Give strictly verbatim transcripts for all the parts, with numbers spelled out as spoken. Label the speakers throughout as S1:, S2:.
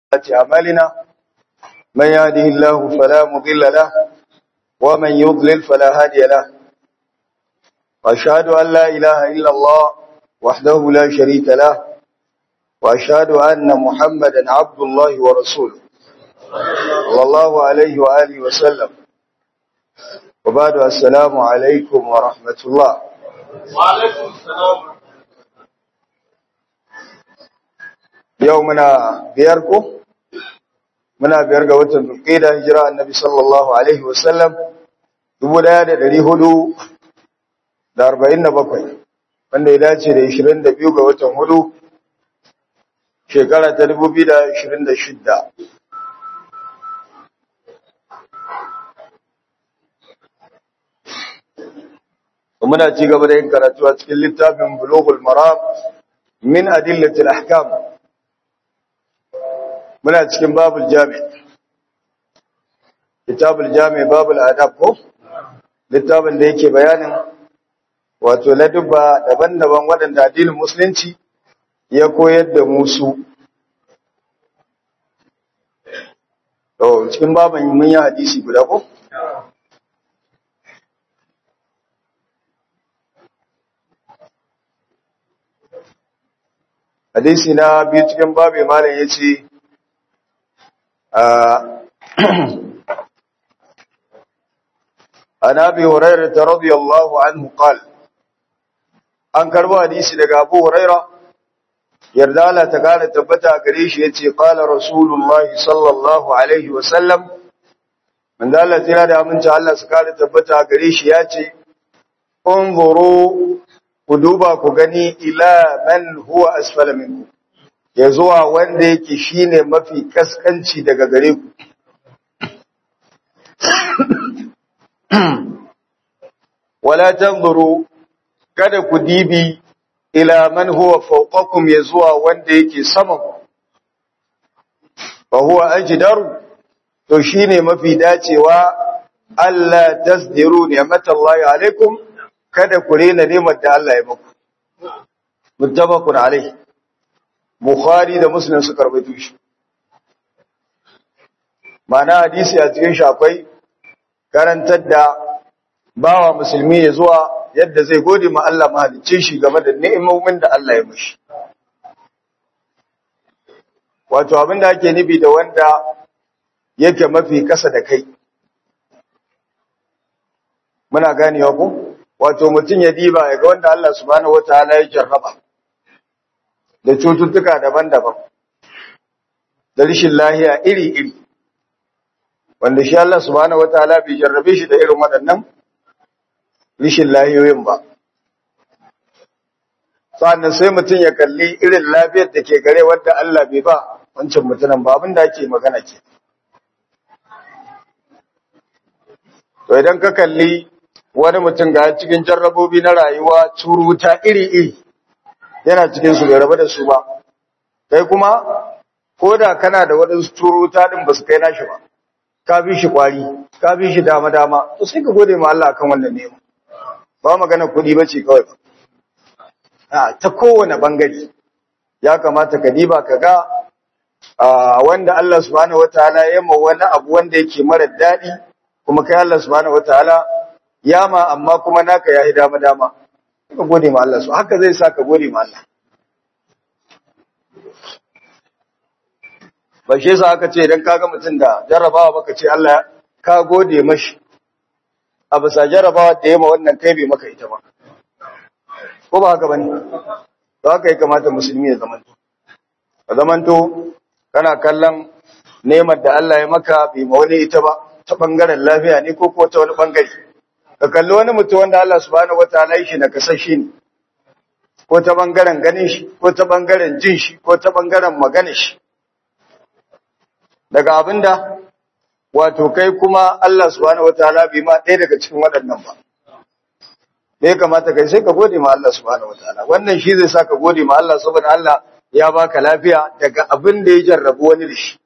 S1: أعمالنا من يهده الله فلا مضل له ومن يضلل فلا هادي له وأشهد أن لا إله إلا الله وحده لا شريك له وأشهد أن محمدا عبد الله ورسوله صلى الله عليه وآله وسلم وبعد السلام عليكم ورحمة الله
S2: وعليكم السلام.
S1: يومنا بيركم muna biyar ga watan Zulqa'da hijira annabi sallallahu alaihi wasallam dubu ɗaya da ɗari hudu da arba'in da bakwai wanda ya dace da ishirin da biyu ga watan hudu shekara ta dubu biyu da ishirin da shida. Muna ci gaba da yin karatu a cikin littafin Bulughul Maram min adillatil ahkam. Muna cikin babul jami kitabul jami babul adab ko littafin da yake bayanin wato ladubba daban-daban waɗanda addinin musulunci ya koyar da musu to cikin babin mun yi hadisi guda ko hadisi na biyu cikin babin malam yace عن أبي هريرة رضي الله عنه قال an karbo hadisi daga Abu Huraira yarda Allah ta kare tabbata gare shi yace qala rasulullahi sallallahu alaihi wasallam man da Allah ya da aminci Allah su kare tabbata gare shi yace unzuru ku duba ku gani ila man huwa asfala minkum ya zuwa wanda yake shine mafi kaskanci daga gare ku wala tanzuru kada ku dibi ila man huwa fawqakum ya zuwa wanda yake sama ku fa huwa ajdaru to shine mafi dacewa Allah tasdiru ni'matallahi alaikum kada ku rena ni'mar da Allah ya muku muttafaqun alaihi Bukhari da Muslim suka rawaito shi. Ma'ana hadisi a cikin shi akwai karantar da bawa musulmi ya zuwa yadda zai gode ma Allah mahaliccin shi game da ni'imomin da Allah ya mishi. Wato abin da ake nufi da wanda yake mafi kasa da kai. Muna ganewa ko? Wato mutum ya diba ya ga wanda Allah subhanahu wataala ya jarraba. Da cututtuka daban-daban, da rishin lahiya iri-iri, wanda shi Allah subhanahu wataala bai jarrabe shi da irin waɗannan rishin lahiyoyin ba. Sa'annan sai mutum ya kalli irin lafiyar da ke gare wadda Allah bai ba wancan mutumin ba abin da ake magana ke. To idan ka kalli wani mutum ga cikin jarrabobi na rayuwa turuta iri-iri, yana cikin su bai rabu da su ba kai kuma ko da kana da waɗansu turuta din ba su kai nashi ba ka bi shi kwari ka bi shi dama dama to sai ka gode ma Allah akan wannan nema ba magana kuɗi bace kawai ba a ta kowane bangare ya kamata ka diba ka ga wanda Allah subhanahu wataala ya ma wani abu wanda yake mara daɗi kuma kai Allah subhanahu wataala ya ma amma kuma naka yayi dama dama ka gode ma Allah su haka zai sa ka gode ma Allah ba shi yasa aka ce idan kaga mutum da jarrabawa baka ce Allah ka gode mashi a bisa jarrabawa da yema wannan kai bai maka ita ba ko ba haka bane to haka ya kamata musulmi ya zamanto ka zamanto kana kallon neman da Allah ya maka bai ma wani ita ba ta bangaren lafiya ne ko ko ta wani bangare ka kalli wani mutum wanda Allah subhanahu wataala shi na kasashe ne ko ta bangaren ganin shi ko ta bangaren jin shi ko ta bangaren maganar shi daga abinda wato kai kuma Allah subhanahu wataala bai ma ɗaya daga cikin waɗannan ba me kamata kai sai ka gode ma Allah subhanahu wataala wannan shi zai sa ka gode ma Allah saboda Allah ya baka lafiya daga abin da ya jarrabu wani da shi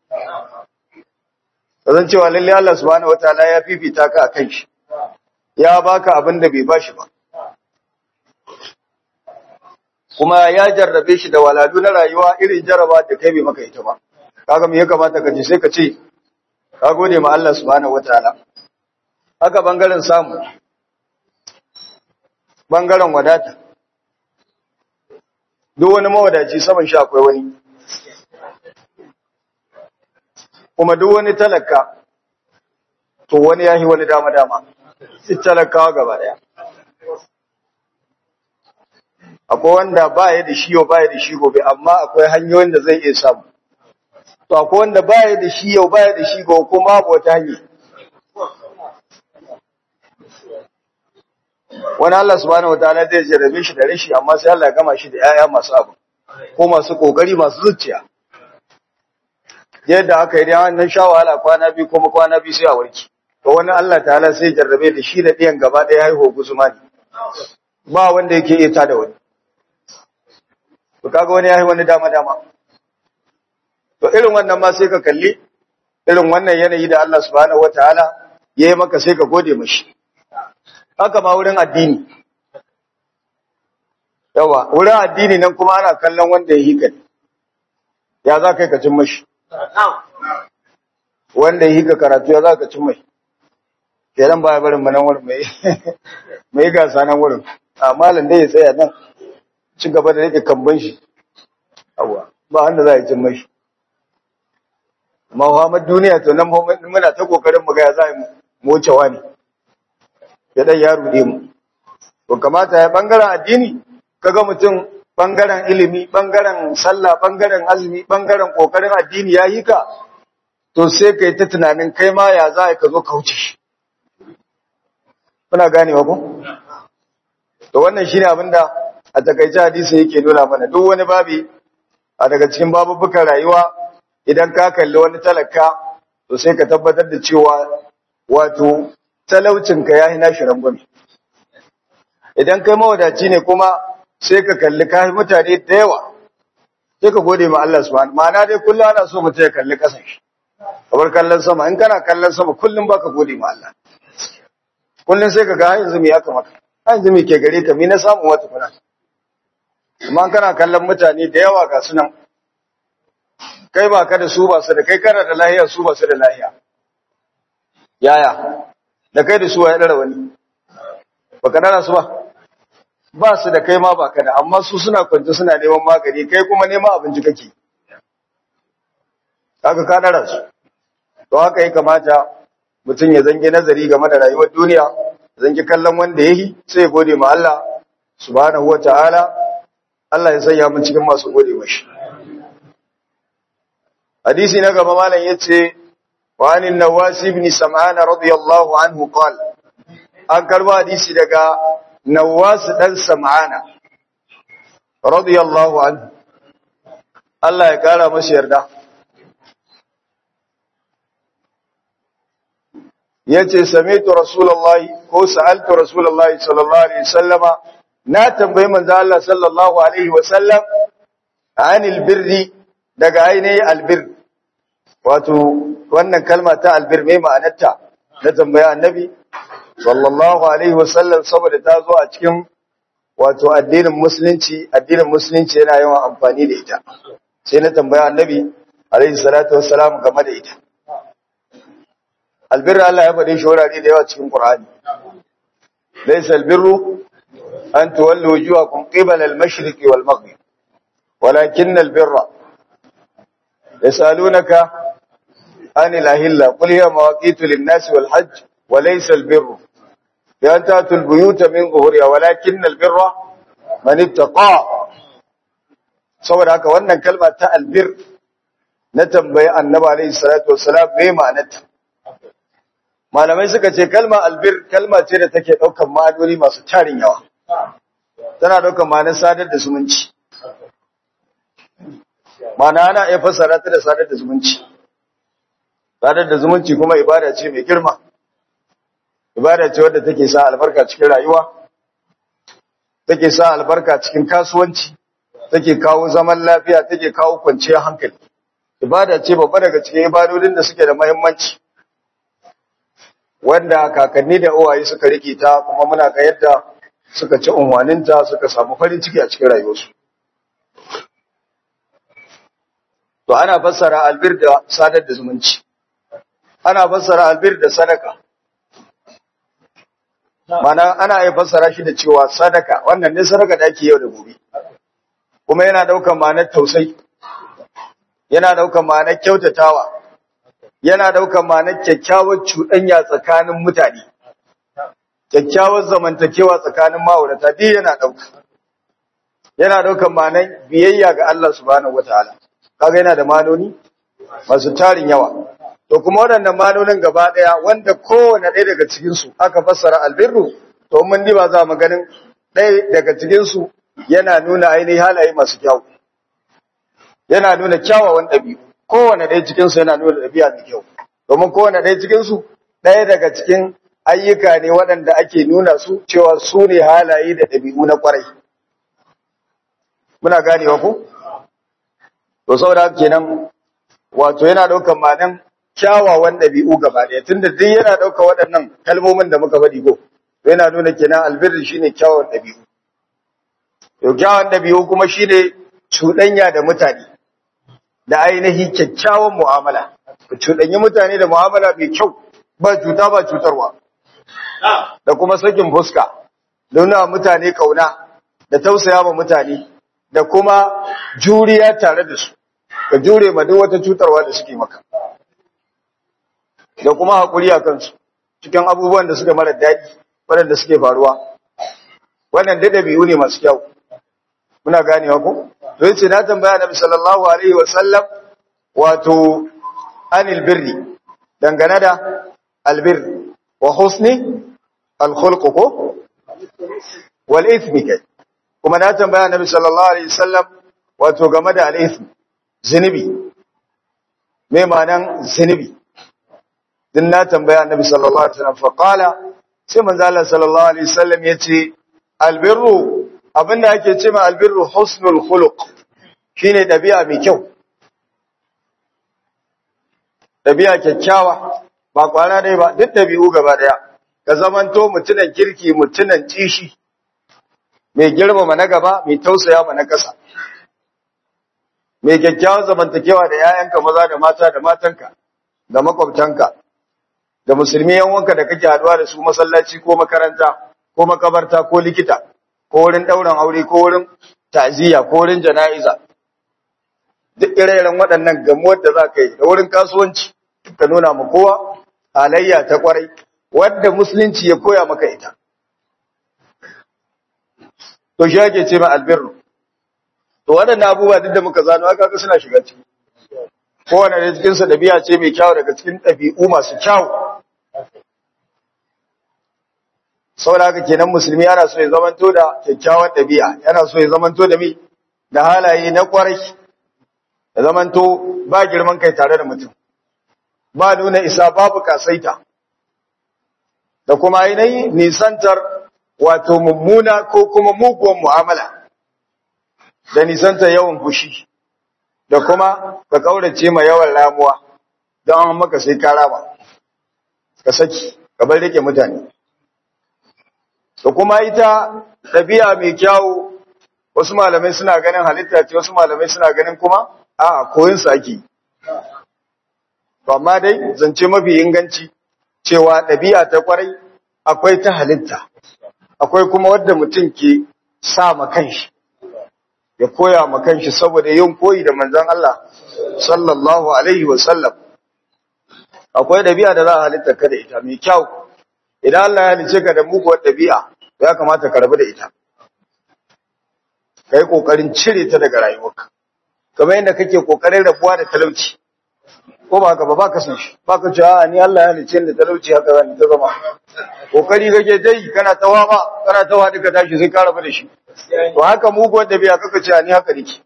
S1: zan cewa lalle Allah subhanahu wataala ya fifita ka akan shi ya baka abin da bai bashi ba kuma ya jarrabe shi da walalu na rayuwa irin jarraba da kai bai maka ita ba kaga me ya kamata ka ji sai ka ce ka gode ma Allah subhanahu wataala. Haka bangaren samu, bangaren wadata, duk wani mawadaci saman shi akwai wani, kuma duk wani talaka to wani yahi wani dama-dama, duk talakawa gaba daya. Akwai wanda ba ya da shi yau ba ya da shi gobe, amma akwai hanyoyin da zai iya samu. To akwai wanda ba ya da shi yau ba ya da shi gobe kuma babu wata hanyar. Wani Allah subhanahu wataala zai jarrabe shi da rashi, amma sai Allah ya gama shi da 'ya'ya masu abu ko masu kokari masu zuciya. Yadda aka yi dai wannan sha wahala kwana biyu kuma kwana biyu sai a warke. To wani Allah ta'ala sai jarrabe da shi da ɗiyan gaba ɗaya haihuwa guzumani. Ba wanda yake iya tada wani. To kaga wani yayi wani dama dama. To irin wannan ma sai ka kalli irin wannan yanayi da Allah subhanahu wataala yayi maka sai ka gode mishi. Haka ma wurin addini. Yawa, wurin addini nan kuma ana kallon wanda ya hika. Ya za kai ka cin mashi. Wanda ya hika karatu ya za ka cin mai. Kenan baya barin mu nan wurin mai mai gasa nan wurin. A malam dai ya tsaya nan. Ci gaba da rike kamban shi. Yawa, ba wanda za ya cin mashi. Muhammad duniya to nan muna ta kokarin mu ga ya za mu wucewa ne. Ya dan ya rude mu. To kamata ya bangaren addini kaga mutum bangaren ilimi, bangaren sallah, bangaren azumi, bangaren kokarin addini ya yi ka, to sai kai ta tunanin kai ma ya za ka zo ka wuce shi. Kuna ganewa ko? To wannan shine abinda a takaice hadisi yake nuna mana. Duk wani babi a daga cikin babubukan rayuwa idan ka kalli wani talaka to sai ka tabbatar da cewa wato talaucinka yayi nashi rangwame. Idan kai mawadaci ne kuma sai ka kalli kai mutane da yawa sai ka gode ma Allah subhanahu ma'ana dai kullum ana so mutum ya kalli kasan shi kamar kallon sama. In kana kallon sama kullum baka gode ma Allah, kullum sai ka ga har yanzu me ya kamata, har yanzu me ke gare ka, me na samu wata kuna. Amma kana kallon mutane da yawa ga sunan kai ba ka da su ba su da kai, kana da lahiya su ba su da lahiya, yaya da kai da su ya dara wani baka dara su ba, ba su da kai ma baka da, amma su suna kwance suna neman magani kai kuma neman abinci kake, haka ka dara su. To haka ya kamata mutum ya zange nazari game da rayuwar duniya, zange kallon wanda yayi sai ya gode ma Allah subhanahu wataala. Allah ya sanya mu cikin masu gode mashi. Hadisi na gaba malam yace wa anin Nawas ibn Sam'an radiyallahu anhu qala, an karba hadisi daga Nawas dan Sam'ana radiyallahu anhu, Allah ya kara masa yarda, yace sami'tu rasulullahi ko sa'altu rasulullahi sallallahu alaihi wasallama, na tambayi manzo Allah sallallahu alaihi wasallam anil birri, daga ainihi albir, wato wannan kalma ta albir mai ma'anarta, na tambaya annabi sallallahu alaihi wasallam saboda ta zo a cikin wato addinin musulunci. Addinin musulunci yana yawan amfani da ita, sai na tambaya annabi alaihi salatu wassalam game da ita. Albir Allah ya faɗi shi wurare da yawa cikin Qur'ani. Laysa albirru an tuwallu wujuhakum qibala al-mashriqi wal maghrib walakinna albirra yasalunaka anil ahilla qul hiya mawaqitu lin-nasi wal hajj wa laysa albirru bi an ta'tu al-buyuta min zuhuriha walakinna albirra man ittaqa. Saboda haka wannan kalma ta albir na tambayi annabi alayhi salatu wassalam me ma'anarta. Malamai suka ce kalma albir kalma ce da take daukar ma'anoni masu tarin yawa, tana daukar ma'anar sadar da zumunci, ma'ana ana iya fassara ta da sadar da zumunci. Sadar da zumunci kuma ibada ce mai girma, ibada ce wadda take sa albarka cikin rayuwa, take sa albarka cikin kasuwanci, take kawo zaman lafiya, take kawo kwanciyar hankali. Ibada ce babba daga cikin ibadodin da suke da muhimmanci, wanda kakanni da uwaye suka rike ta, kuma muna ga yadda suka ci unwaninta, suka samu farin ciki a cikin rayuwarsu. to ana fassara albir da sadar da zumunci, ana fassara albir da sadaka. Mana ana iya fassara shi da cewa sadaka, wannan ne sadaka da ake yau da gobe, kuma yana ɗaukar ma'anar tausayi, yana ɗaukar ma'anar kyautatawa, yana ɗaukar ma'anar kyakkyawar cuɗanya tsakanin mutane, kyakkyawar zamantakewa tsakanin ma'aurata, duk yana ɗauka. Yana ɗaukar ma'anar biyayya ga Allah subhanahu wataala, kaga yana da manoni masu tarin yawa. To kuma waɗannan manonin gaba ɗaya wanda kowane ɗaya daga cikinsu aka fassara albirru, to mun diba za mu ganin ɗaya daga cikinsu yana nuna ainihin halaye masu kyau, yana nuna kyawawan ɗabi'u. Kowane ɗaya cikinsu yana nuna ɗabi'a mai kyau, domin kowane ɗaya cikinsu ɗaya daga cikin ayyuka ne waɗanda ake nuna su cewa su ne halaye da ɗabi'u na ƙwarai. Muna ganewa ko? To saboda haka kenan wato yana ɗaukar ma'anan kyawawan ɗabi'u gaba ɗaya, tunda duk yana ɗauka waɗannan kalmomin da muka faɗi ko, yana nuna kenan albirri shine kyawawan ɗabi'u. To kyawawan ɗabi'u kuma shine cuɗanya da mutane da ainihi kyakkyawan mu'amala, ku cuɗanyi mutane da mu'amala mai kyau, ba cuta ba cutarwa, da kuma sakin fuska, nuna mutane kauna da tausaya wa mutane, da kuma juriya tare da su, ka jure ma duk wata cutarwa da suke maka. Da kuma haƙuri a kansu cikin abubuwan da suke mara daɗi waɗanda suke faruwa, wannan da ɗabi'u ne masu kyau. Muna ganewa ko? To yace na tambaya Nabi sallallahu alaihi wa sallam wato anil birri, dangane da albir wa husni alkhulq ko wal ithmi kai. Kuma na tambaya Nabi sallallahu alaihi wa sallam wato game da al ithm, zinubi. Me ma'anan zinubi? Din na tambaya Annabi sallallahu alaihi wasallam fa qala, sai manzo Allah sallallahu alaihi wasallam yace albirru, abinda ake cewa albirru husnul khuluq, shine dabi'a mai kyau, dabi'a kyakkyawa, ba kwana dai ba, duk dabi'u gaba daya, ka zamanto mutunan kirki, mutunan cishi, mai girmama na gaba, mai tausaya ma na kasa, mai kyakkyawan zamantakewa da 'ya'yanka maza da mata da matanka da makwabtanka da musulmi yan wanka da kake haduwa da su masallaci ko makaranta ko makabarta ko likita ko wurin dauran aure ko wurin ta'ziya ko wurin jana'iza, duk ire-iren waɗannan gamuwar da za ka yi da wurin kasuwanci, ka nuna ma kowa halayya ta kwarai wadda musulunci ya koya maka ita. To shi ake ce ma albirru. To waɗannan abubuwa duk da muka zano aka ga suna shiga ciki. Kowane da cikinsa ɗabi'a ce mai kyau daga cikin ɗabi'u masu kyau. Saboda haka kenan musulmi yana so ya zamanto da kyakkyawan ɗabi'a, yana so ya zamanto da mi da halaye na kwarai, ya zamanto ba girman kai tare da mutum, ba nuna isa, babu kasaita, da kuma ainihi nisantar wato mummuna ko kuma muguwan mu'amala, da nisantar yawan fushi, da kuma ka kaurace ma yawan ramuwa, don an maka sai ka rama, ka saki, ka bar rike mutane. Da kuma ita ɗabi'a mai kyawu, wasu malamai suna ganin halitta ce, wasu malamai suna ganin kuma a koyin su ake. Amma dai zance mafi inganci cewa ɗabi'a ta kwarai akwai ta halitta, akwai kuma wadda mutum ke sa ma kanshi, ya koya ma kanshi saboda yin koyi da manzon Allah sallallahu alaihi wa sallam. Akwai ɗabi'a da za a halitta ka da ita mai kyau. Idan Allah ya halice ka da muguwar ɗabi'a, ya kamata ka rabu da ita. Ka yi ƙoƙarin cire ta daga rayuwarka. Kamar yadda kake ƙoƙarin rabuwa da talauci. Ko ba haka ba, ba ka san shi. Ba ka ce, a ni Allah ya halice ni da talauci haka zan ta zama. Ƙoƙari kake dai kana ta wama, kana ta waɗi ka tashi sai ka rabu da shi. To haka muguwar ɗabi'a kaka ce, a ni haka nake.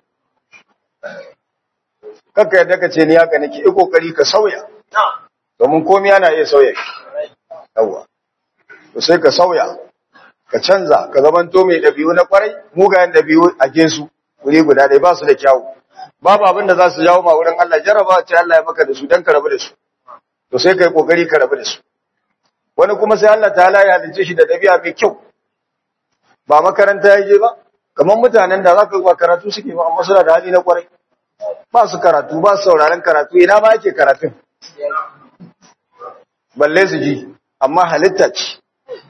S1: Kaka yadda ka ce ni haka nake, yi ƙoƙari ka sauya. Domin komai ana iya sauya shi. Yawwa. To sai ka sauya, ka canza, ka zamanto mai ɗabi'u na kwarai, mugayen ɗabi'u a gesu wuri guda ɗaya ba su da kyawu. Babu abin da za su jawo ma wurin Allah, jarraba ce Allah ya maka da su don ka rabu da su. To sai ka yi ƙoƙari ka rabu da su. Wani kuma sai Allah ta ya halice shi da ɗabi'a mai kyau. Ba makaranta ya je ba, kamar mutanen da za ka ba karatu suke ba, amma suna da hali na kwarai. ba su karatu ba su sauraron karatu ina ma ake karatun balle su ji amma halitta ce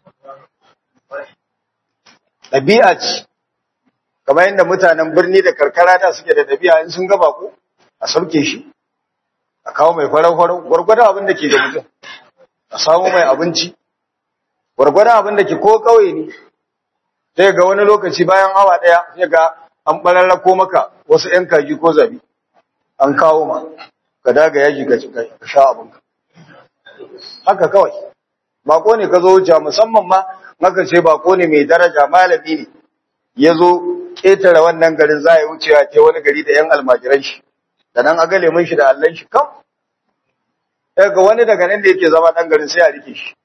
S1: ɗabi'a ce kamar yadda mutanen birni da karkara da suke da ɗabi'a in sun gaba ko a sauke shi a kawo mai farau-farau gwargwadon abin da ke da mutum a samu mai abinci gwargwadon abin da ke ko kauye ne sai ga wani lokaci bayan awa ɗaya sai ga an ɓararrako maka wasu ‘yan kaji ko zabi an kawo ma ka daga yaji ka sha abinka haka kawai bako ne ka zo wuce musamman ma maka ce bako ne mai daraja malami ne ya zo ƙetare wannan garin za a yi wucewa ce wani gari da ‘yan almajiran shi da nan aga lemun shi da allon shi kam daga wani daga nan da yake zama ɗan garin sai a rike shi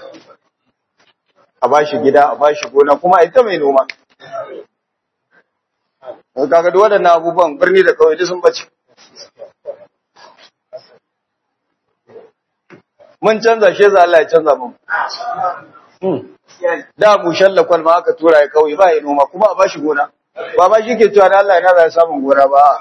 S1: a ba shi gida a ba shi gona kuma a ita mai noma kaga duk waɗannan abubuwan birni da kawai sun bace mun canza shi za Allah ya canza mu da mu shallakon ma aka tura ya kauye ba ya noma kuma a ba shi gona ba ba shi ke cewa da Allah yana za samun gona ba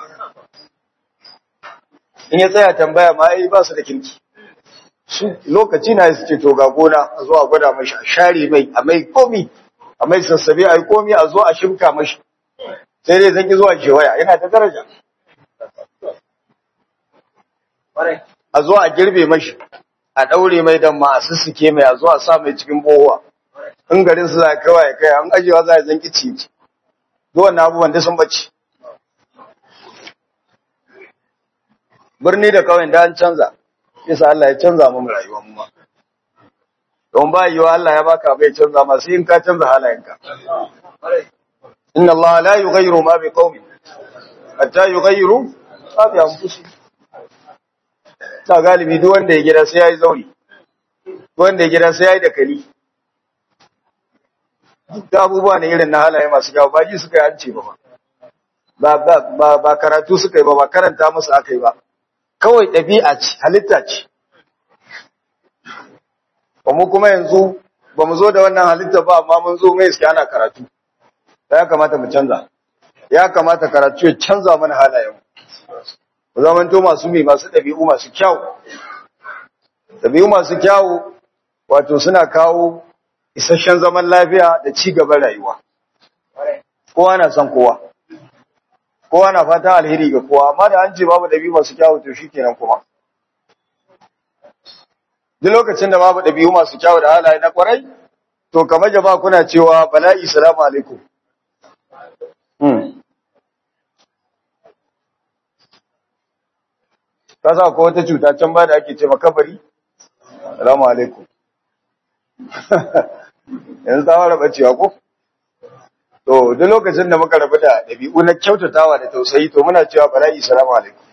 S1: in ya tsaya tambaya ma ai ba su da kirki su lokaci na su ce to ga gona a zo a gwada mashi a share mai a mai komi a mai sassabe a yi komi a zo a shimka mashi sai dai zan ki zuwa shewaya yana da daraja a zo a girbe mashi a daure mai dan ma a sussuke mai a zo a sa mai cikin bohuwa in garin su za kawai ya kai an ajewa za a zanki cici duk wannan abubuwan da sun bace birni da kawai da an canza yasa Allah ya canza mu rayuwar mu don ba yiwa Allah ya baka bai canza ma sai in ka canza halayenka inna Allah la yughayyiru ma biqaumin hatta yughayyiru ma bi anfusihim ta galibi duk wanda ya gida sai yayi zauri duk wanda ya gida sai yayi da kali duk abubuwa ne irin na halaye masu kyawu ba ji suka yi hance ba ba ba karatu suka yi ba ba karanta musu aka yi ba kawai ɗabi'a ce halitta ce ba mu kuma yanzu ba mu zo da wannan halitta ba amma mun zo mai iske ana karatu ya kamata mu canza ya kamata karatu ya canza mana halayen mu zamanto masu mai masu ɗabi'u masu kyau ɗabi'u masu kyau wato suna kawo isasshen zaman lafiya da ci gaban rayuwa kowa na son kowa kowa na fata alheri ga kowa amma da an ce babu ɗabi'u masu kyau to shikenan kuma duk lokacin da babu ɗabi'u masu kyau da halaye na kwarai to kamar jama'a kuna cewa bala'i salamu alaikum hmm kasa ko wata cuta can ba da ake ce makabari salamu alaikum yanzu ta fara bacewa ko to duk lokacin da muka rabu da ɗabi'u na kyautatawa da tausayi to muna cewa bala'i salamu alaikum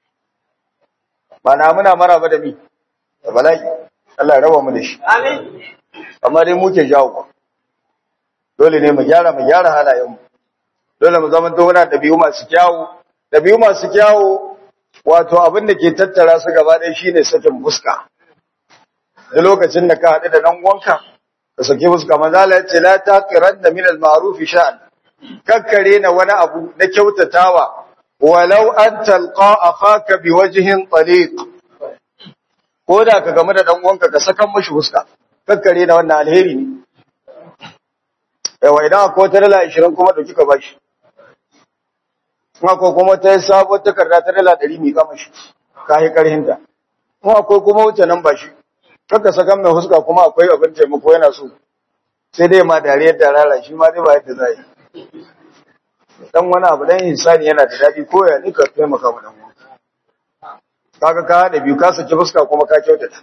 S1: mana muna maraba da mi da bala'i Allah ya raba mu da shi amin amma dai muke jawo ku dole ne mu gyara mu gyara halayen mu dole mu zama to muna ɗabi'u masu kyawu ɗabi'u masu kyawu wato abin da ke tattara su gaba ɗaya shine sakin fuska da lokacin da ka haɗu da ɗan uwanka ka saki fuska manzo Allah ya ce la taqiranna min al-ma'ruf sha'an kakkare na wani abu na kyautatawa walau an talqa akhaka biwajhin taliq ko da ka game da ɗan uwanka ka sakan mishi fuska kakkare na wannan alheri ne yawa idan akwai wata dala ashirin kuma dauki ka bashi kuma ko kuma ta yi sabuwar takarda ta dala ɗari mai kama shi ka yi ƙarhinta kuma akwai kuma wuce nan ba shi kaka sakan mai huska kuma akwai abin taimako yana so sai dai ma dariyar da rara shi ma dai ba yadda za yi dan wani abu dan insani yana da daɗi ko ya nika taimaka mu dan uwa kaga ka haɗa biyu ka saki fuska kuma ka kyautata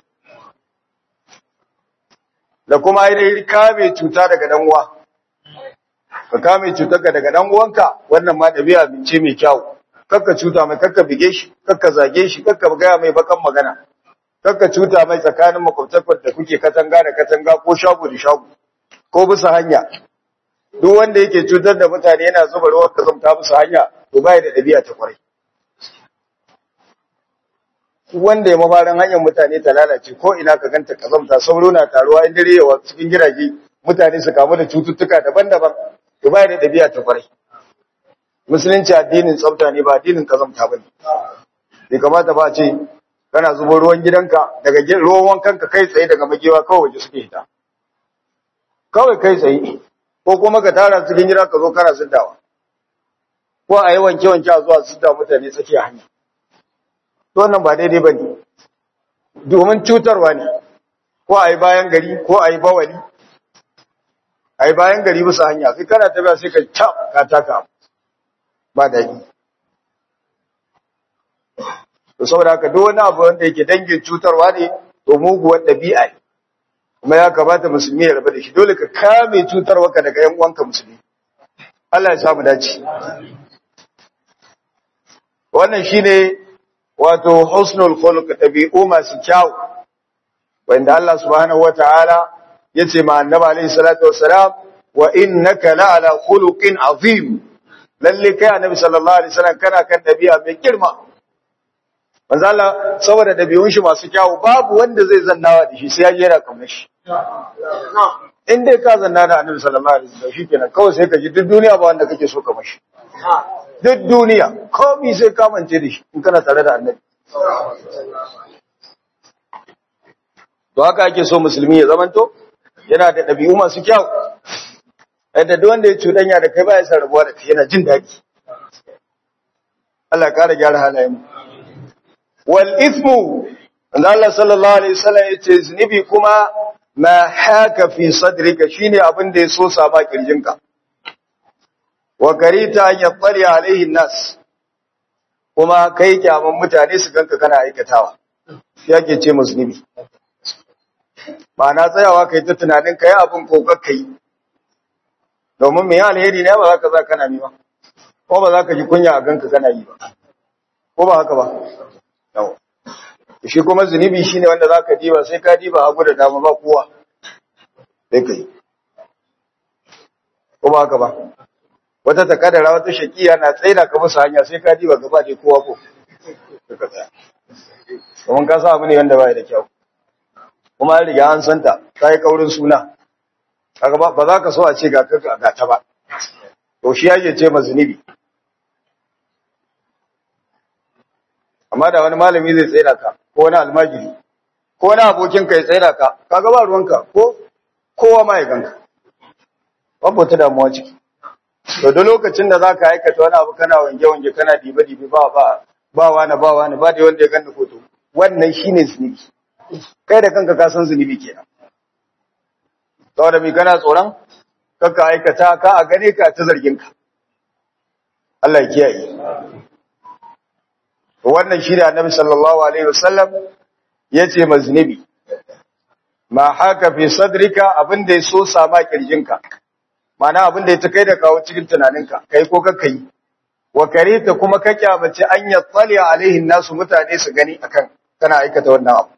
S1: da kuma ainihin kame cuta daga dan uwa ka kame cutarka daga dan uwanka wannan ma dabi'a ce mai kyau kakka cuta mai kakka bige shi kakka zage shi kakka gaya mai bakan magana kakka cuta mai tsakanin makwabtakar da kuke katanga da katanga ko shago da shago ko bisa hanya duk wanda yake cutar da mutane yana zuba ruwan kazamta bisa hanya to bai da dabi'a ta kwarai wanda ya mafarin hanyar mutane ta lalace ko ina ka ganta kazamta sauro na taruwa in dare yawa cikin gidaje mutane su kamu da cututtuka daban-daban to bai da dabi'a ta kwarai musulunci addinin tsafta ne ba addinin kazamta bane. Bai kamata ba ce kana zubo ruwan gidanka daga ruwan wankanka kai tsaye daga magewa kawai waje suke hita. Kawai kai tsaye ko kuma ka tara cikin gida ka zo kana siddawa. Ko a yi wanke-wanke a zuwa sidda mutane tsakiya hanya. To nan ba daidai bane. Domin cutarwa ne. Ko a yi bayan gari ko a yi bawali. A yi bayan gari bisa hanya sai kana tafiya sai ka cap ka taka ba daɗi. To saboda haka duk wani abu wanda yake dangin cutarwa ne to muguwar ɗabi'a ne. Kuma ya kamata musulmi ya rabu da shi dole ka kame cutarwa ka daga ƴan uwanka musulmi. Allah ya samu dace. Wannan shine wato husnul khuluq tabi'u masu kyau wanda Allah subhanahu wataala yace ma annabi alayhi salatu wassalam wa innaka la'ala khuluqin azim lalle kai annabi sallallahu alaihi wasallam kana kan dabi'a mai girma. Manzo Allah saboda dabi'un shi masu kyau babu wanda zai zannawa da shi sai ya jera kamar shi. In dai ka zanna da annabi sallallahu alaihi wasallam shikenan kawai sai ka ji duk duniya ba wanda kake so kamar shi. Duk duniya komai sai ka mance da shi in kana tare da annabi. To haka ake so musulmi ya zamanto yana da dabi'u masu kyau. Yadda duk wanda ya cuɗanya da kai ba ya san rabuwa da kai yana jin daɗi. Allah ya kara gyara halayen mu. Wal ithmu Allah sallallahu alaihi wasallam yace zunubi kuma ma haka fi sadrika shine abin da ya so sama kirjinka. Wa karita an yattali alaihi nas kuma kai kyaman mutane su ganka kana aikatawa. Yake ce musulmi. Ba na tsayawa kai ta tunanin kai abin kokar kai. Domin me alheri ne ba za ka za kana yi ba. Ko ba za ka ji kunya a ganka kana yi ba. Ko ba haka ba? Yawa. Shi kuma zunubi shine wanda za ka diba sai ka diba hagu da dama ba kowa. Sai kai. Ko ba haka ba? Wata takadara wata shakiya na tsaida ka musu hanya sai ka diba gaba da kowa ko. Ka tsaya. Kuma ka sa abu ne wanda ba da kyau. Kuma an riga an santa, ta yi kaurin suna. Kaga ba ba za ka so a ce ga ka ga ta ba. To shi yake ce ma zunubi. Amma da wani malami zai tsaya ka ko wani almajiri ko wani abokin ka ya tsaya ka kaga ba ruwanka ko kowa ma ya ganka. Babu ta damuwa ciki. To duk lokacin da zaka aikata wani abu kana wange wange kana dibe dibe ba ba ba wani ba wani ba da wanda ya ganni foto. Wannan shine zunubi. Kai da kanka ka san zunubi kenan. Saboda mai kana tsoron kakka aikata ka a gane ka ta zargin ka. Allah ya kiyaye. Wannan shi da Annabi sallallahu alaihi wasallam yace maznibi. Ma haka fi sadrika abinda yaso sama kirjinka. Mana abinda ya ta kai da kawo cikin tunaninka, kai ko kakka yi. Wa karita kuma ka kyamace an yattali alaihi nasu mutane su gani akan kana aikata wannan abu.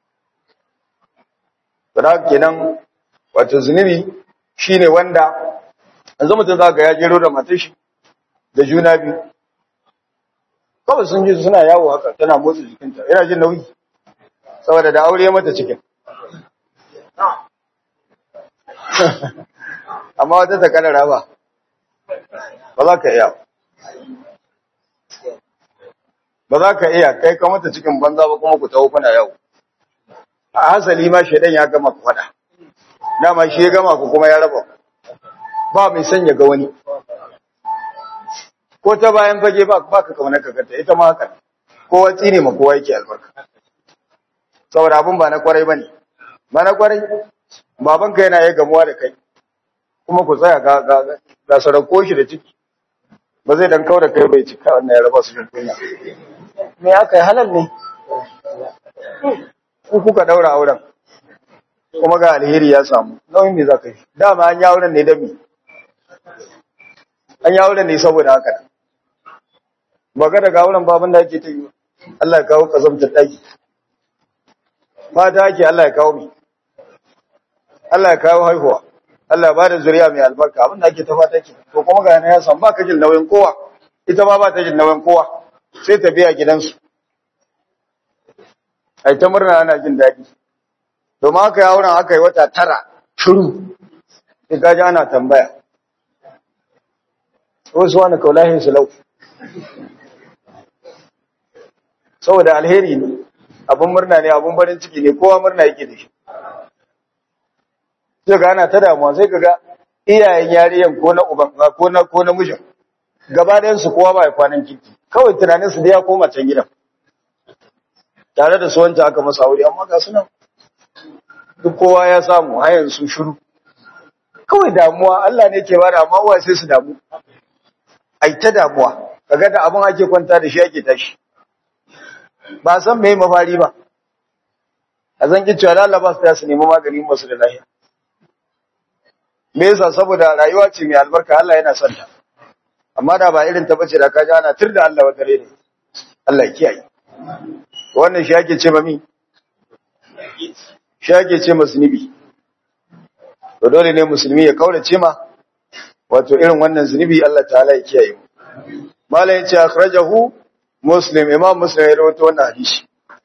S1: Saboda kenan wato zunubi shine wanda yanzu mutum za ga ya jero da matar shi da juna biyu kawai sun ji suna yawo haka tana motsa jikinta yana jin nauyi saboda da aure mata cikin amma wata ta kadara ba ba za ka iya ba za ka iya kai ka mata cikin banza ba kuma ku tawo kuna yawo a hasali ma shedan ya gama ku fada dama shi ya gama ku kuma ya raba ba mai sanya ga wani ko ta bayan fage ba ba ka kamar ka gata ita ma haka ko watsi ne ma kowa yake albarka saboda abun ba na kwarai bane ba na kwarai baban ka yana yi gamuwa da kai kuma ku tsaya ga ga ga sarako shi da ciki ba zai dan kaura kai bai cika wannan ya raba su jin kunya me aka yi halal ne ku kuka daura auren kuma ga alheri ya samu nauyin me zaka yi dama an yi auren ne da me an yi auren ne saboda haka ba ga daga auren baban da ake ta yi Allah ya kawo kazamtar daki fata ake Allah ya kawo mi Allah ya kawo haihuwa Allah ya bada zuriya mai albarka abin da ake ta fata ke to kuma ga yana ya samu ba ka jin nauyin kowa ita ma ba ta jin nauyin kowa sai ta biya gidansu ai ta murna ana jin daɗi domin aka yi auren aka yi wata tara shiru sai ka ji ana tambaya wasu wani kaulahin su lau saboda alheri ne abun murna ne abun barin ciki ne kowa murna yake da shi sai ga ana ta damuwa sai kaga iyayen yariyan ko na uban ko na ko na mijin gaba ɗayan su kowa ba ya kwanan kirki kawai tunanin su da ya koma can gidan tare da su wanda aka masa aure amma ga sunan duk kowa ya samu hayan su shiru kawai damuwa Allah ne ke bada amma uwa sai su damu ai ta damuwa kaga da abun ake kwanta da shi ake tashi ba san me mafari ba a zan ki cewa Allah ba su da su nemi magani masu da lafiya me yasa saboda rayuwa ce mai albarka Allah yana son ta amma da ba irin ta bace da kaji ana tirda Allah wa dare ne Allah ya kiyaye wannan shi ake ce ma mi shi ake ce ma zunubi to dole ne musulmi ya kaurace ma wato irin wannan zunubi Allah ta'ala ya kiyaye mu malai ya ce akhrajahu muslim imam muslim ya rawaito wannan hadisi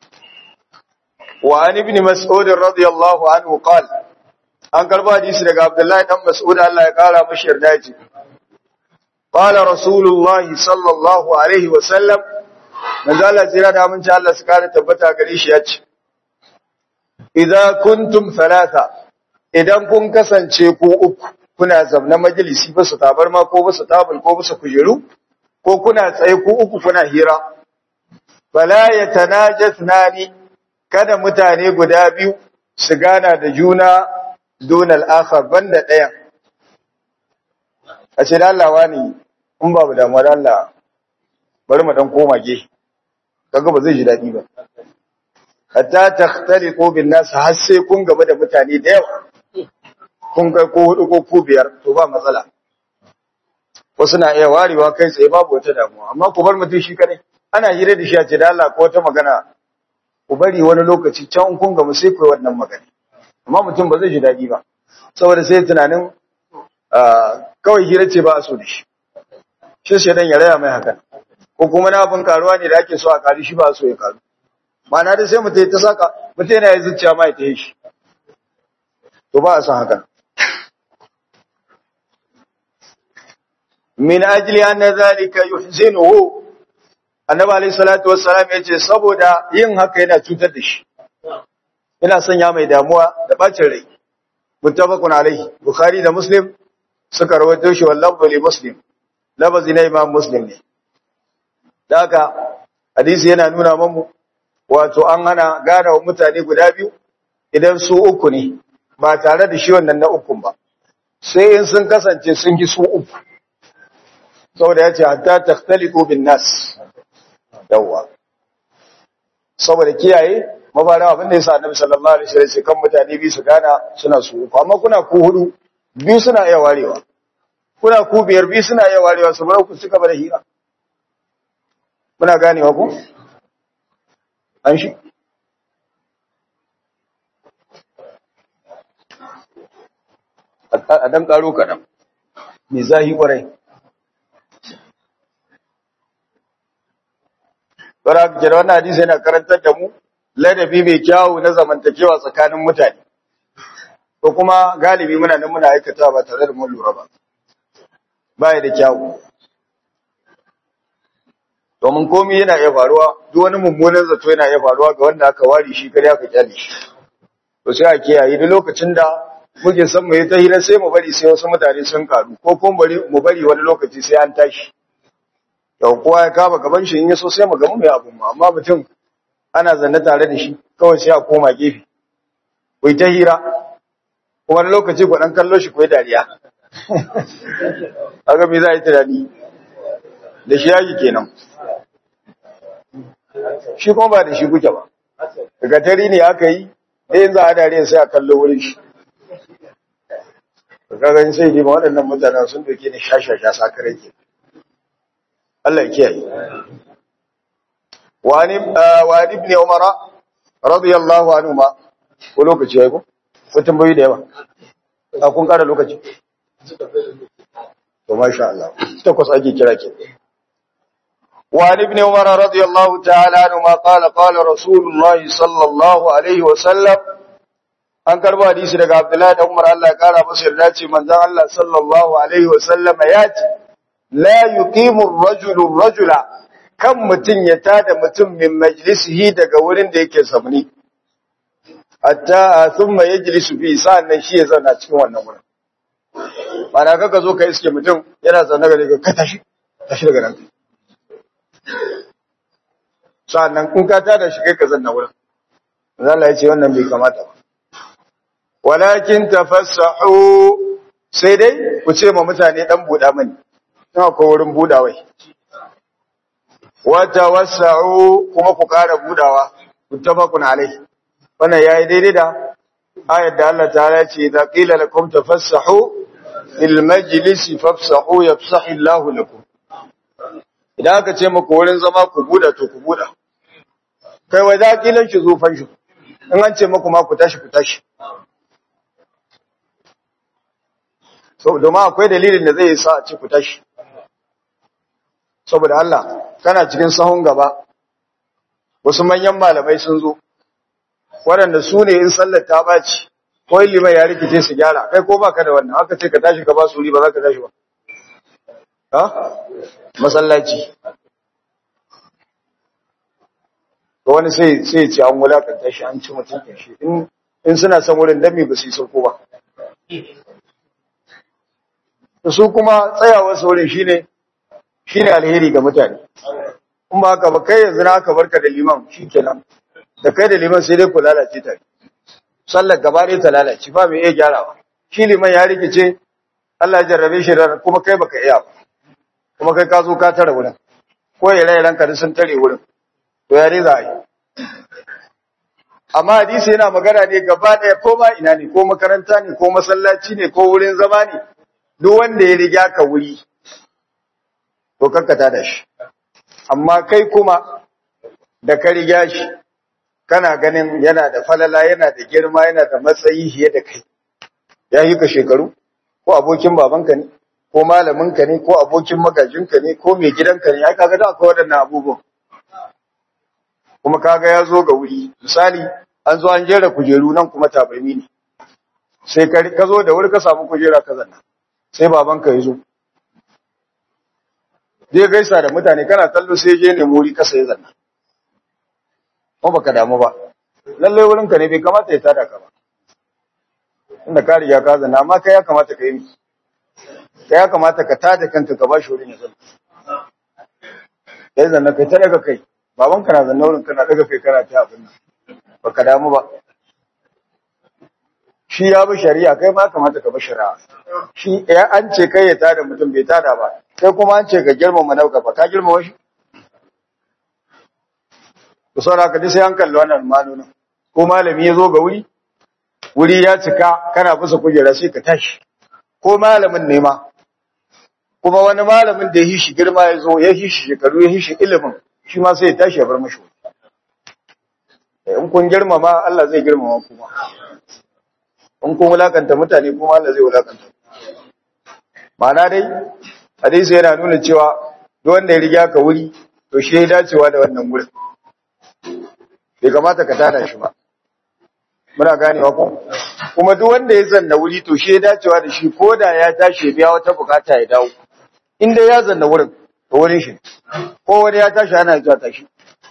S1: wa an ibn mas'ud radiyallahu anhu qala an karba hadisi daga abdullahi dan mas'ud Allah ya kara mishi yarda yace qala rasulullahi sallallahu alaihi wa sallam manzala jira da mun ci Allah su kare tabbata gare shi yace idza kuntum thalatha idan kun kasance ku uku kuna zamna majalisi ba su tabarma ko ba su tabul ko ba su kujeru ko kuna tsaye ku uku kuna hira fala yatanajasnani kada mutane guda biyu su gana da juna donal akhar banda ɗayan a ce da Allah wani in babu damuwa da Allah bari mu dan koma ge kaga ba zai ji dadi ba hatta takhtaliqu bin nas har sai kun gaba da mutane da yawa kun kai ko hudu ko ku biyar to ba matsala wasu na iya warewa kai tsaye babu wata damuwa amma ku bar mutum shi kadai ana hira da shi a ce da Allah ko wata magana ku bari wani lokaci can kun gama sai ku yi wannan magana amma mutum ba zai ji daɗi ba saboda sai tunanin kawai hira ce ba a so da shi shi sai dan ya raya mai hakan ko kuma na abin karuwa ne da ake so a karu shi ba a so ya karu ma'ana da sai mutum ta saka mutum yana yi zuciya ma ya ta yi shi to ba a son hakan min ajli anna zalika yuhzinuhu annabi alayhi salatu wassalam yace saboda yin haka yana cutar da shi ina sanya mai damuwa da bacin rai muttafaqun alaihi bukhari da muslim suka rawaito shi wallahu li muslim lafazi na imam muslim ne daga hadisi yana nuna mamu wato an hana gane wa mutane guda biyu idan su uku ne ba tare da shi wannan na ukun ba sai in sun kasance sun gi su uku saboda yace hatta takhtaliqu bin nas yawa saboda kiyaye mabara abin da yasa annabi sallallahu alaihi wasallam sai kan mutane biyu su gana suna su uku amma kuna ku hudu biyu suna iya warewa kuna ku biyar biyu suna iya warewa su bar ku suka bar hira muna ganewa ku an shi a dan karo kadan me zahi kwarai bara jira wannan hadisi yana karantar da mu ladabi mai kyawu na zamantakewa tsakanin mutane ko kuma galibi muna nan muna aikata ba tare da mun lura ba baya da kyawu domin komai yana iya faruwa duk wani mummunan zato yana iya faruwa ga wanda aka ware shi kare aka kyale shi to sai a kiyaye duk lokacin da muke son mu yi ta hira sai mu bari sai wasu mutane sun karu ko kuma bari mu bari wani lokaci sai an tashi to kowa ya kama gaban shi in yaso sai mu ga mu mai abun mu amma mutum ana zanne tare da shi kawai sai a koma gefe ku ta hira kuma wani lokaci ku dan kallo shi ku yi dariya aga me za a yi tunani da shi yaki kenan shi kuma ba da shi kuke ba daga tari ne aka yi da yanzu a dariya sai a kallo wurin shi kaga sai dai waɗannan mutanen sun doke ni shashasha sakare ke Allah ya kiyaye wani wani ibn Umar radiyallahu anhu ma ko lokaci yayi ko ko tambayi da yawa a kun kara lokaci to masha Allah takwas ake kira ke وعن ابن عمر رضي الله تعالى عنهما قال قال رسول الله صلى الله عليه وسلم an karba hadisi daga Abdullahi da Umar Allah ya kara masa yarda ce manzon Allah sallallahu alaihi wasallam ya ce la yuqimu ar-rajulu ar-rajula kan mutun ya tada mutum min majlisihi daga wurin da yake sabni hatta thumma yajlisu fi sa'an shi ya zauna cikin wannan wurin ba da kaka zo ka iske mutum yana zaune ga ka tashi tashi daga nan sa'an in ka tada shi kai ka zanna wurin Allah ya ce wannan bai kamata ba walakin tafassahu sai dai ku ce ma mutane dan buda mani ina ko wurin budawai wa tawassau kuma ku kara budawa muttafaqun alai wannan yayi daidai da ayat da Allah ta'ala ya ce idza qila lakum tafassahu fil majlisi fafsahu yafsahu Allahu lakum idan aka ce muku wurin zama ku buda to ku buda kai wa za qila shi zufan shi in an ce muku ma ku tashi ku tashi so domin akwai dalilin da zai sa a ce ku tashi saboda Allah kana cikin sahun gaba wasu manyan malamai sun zo waɗanda su ne in sallar ta baci ko liman ya rikice su gyara kai ko baka da wannan aka ce ka tashi ka ba su wuri ba za ka tashi ba ha masallaci to wani sai sai ce an wulakanta shi an ci mutum shi in in suna son wurin dami ba su yi sauko ba su kuma tsayawa saurin shine shine alheri ga mutane in ba haka ba kai yanzu na aka barka da liman shikenan da kai da liman sai dai ku lalace tare sallar gaba ɗaya ta lalace ba mai iya gyarawa shi liman ya rikice Allah ya jarrabe shi da kuma kai baka iya ba kuma kai ka zo ka tare wurin ko ya rai ranka da sun tare wurin to ya za a yi amma hadisi yana magana ne gaba ɗaya ko ma ina ne ko makaranta ne ko masallaci ne ko wurin zama ne duk wanda ya riga ka wuri to kankata da shi amma kai kuma da ka riga shi kana ganin yana da falala yana da girma yana da matsayi fiye da kai ya yi ka shekaru ko abokin babanka ne ko malaminka ne ko abokin magajinka ne ko mai gidanka ne ai kaga da akwai waɗannan abubuwan kuma kaga ya zo ga wuri misali an zo an jera kujeru nan kuma tabarmi ne sai ka zo da wuri ka samu kujera ka zanna sai babanka ya zo zai gaisa da mutane kana kallo sai je ne muri kasa ya zanna ko baka damu ba lalle wurin ka ne bai kamata ya tada ka ba inda ka riga ka zanna amma kai ya kamata ka yi kai ya kamata ka tada kanka ka ba shi wurin ya zanna sai zanna kai ta daga kai babanka na zanna wurin kana daga kai kana ta abin nan baka damu ba shi ya bi shari'a kai ma kamata ka bi shari'a shi ya an ce kai ya tada mutum bai tada ba sai kuma an ce ka girmama nauka ba ka girmama shi to saboda ka sai an kalli wannan malonin ko malami ya zo ga wuri wuri ya cika kana bisa kujera sai ka tashi ko malamin ne ma kuma wani malamin da ya yi shi girma ya zo ya yi shi shekaru ya yi shi ilimin shi ma sai ya tashi ya bar mashi in kun girmama Allah zai girmama kuma in kun wulakanta mutane kuma Allah zai wulakanta ma'ana dai hadisi yana nuna cewa duk wanda ya riga ka wuri to shi ya dacewa da wannan wurin bai kamata ka tada shi ba muna ganewa ko kuma duk wanda ya zanna wuri to shi ya dacewa da shi ko da ya tashi biya wata bukata ya dawo inda ya zanna wurin to wurin shi ko wani ya tashi ana zuwa tashi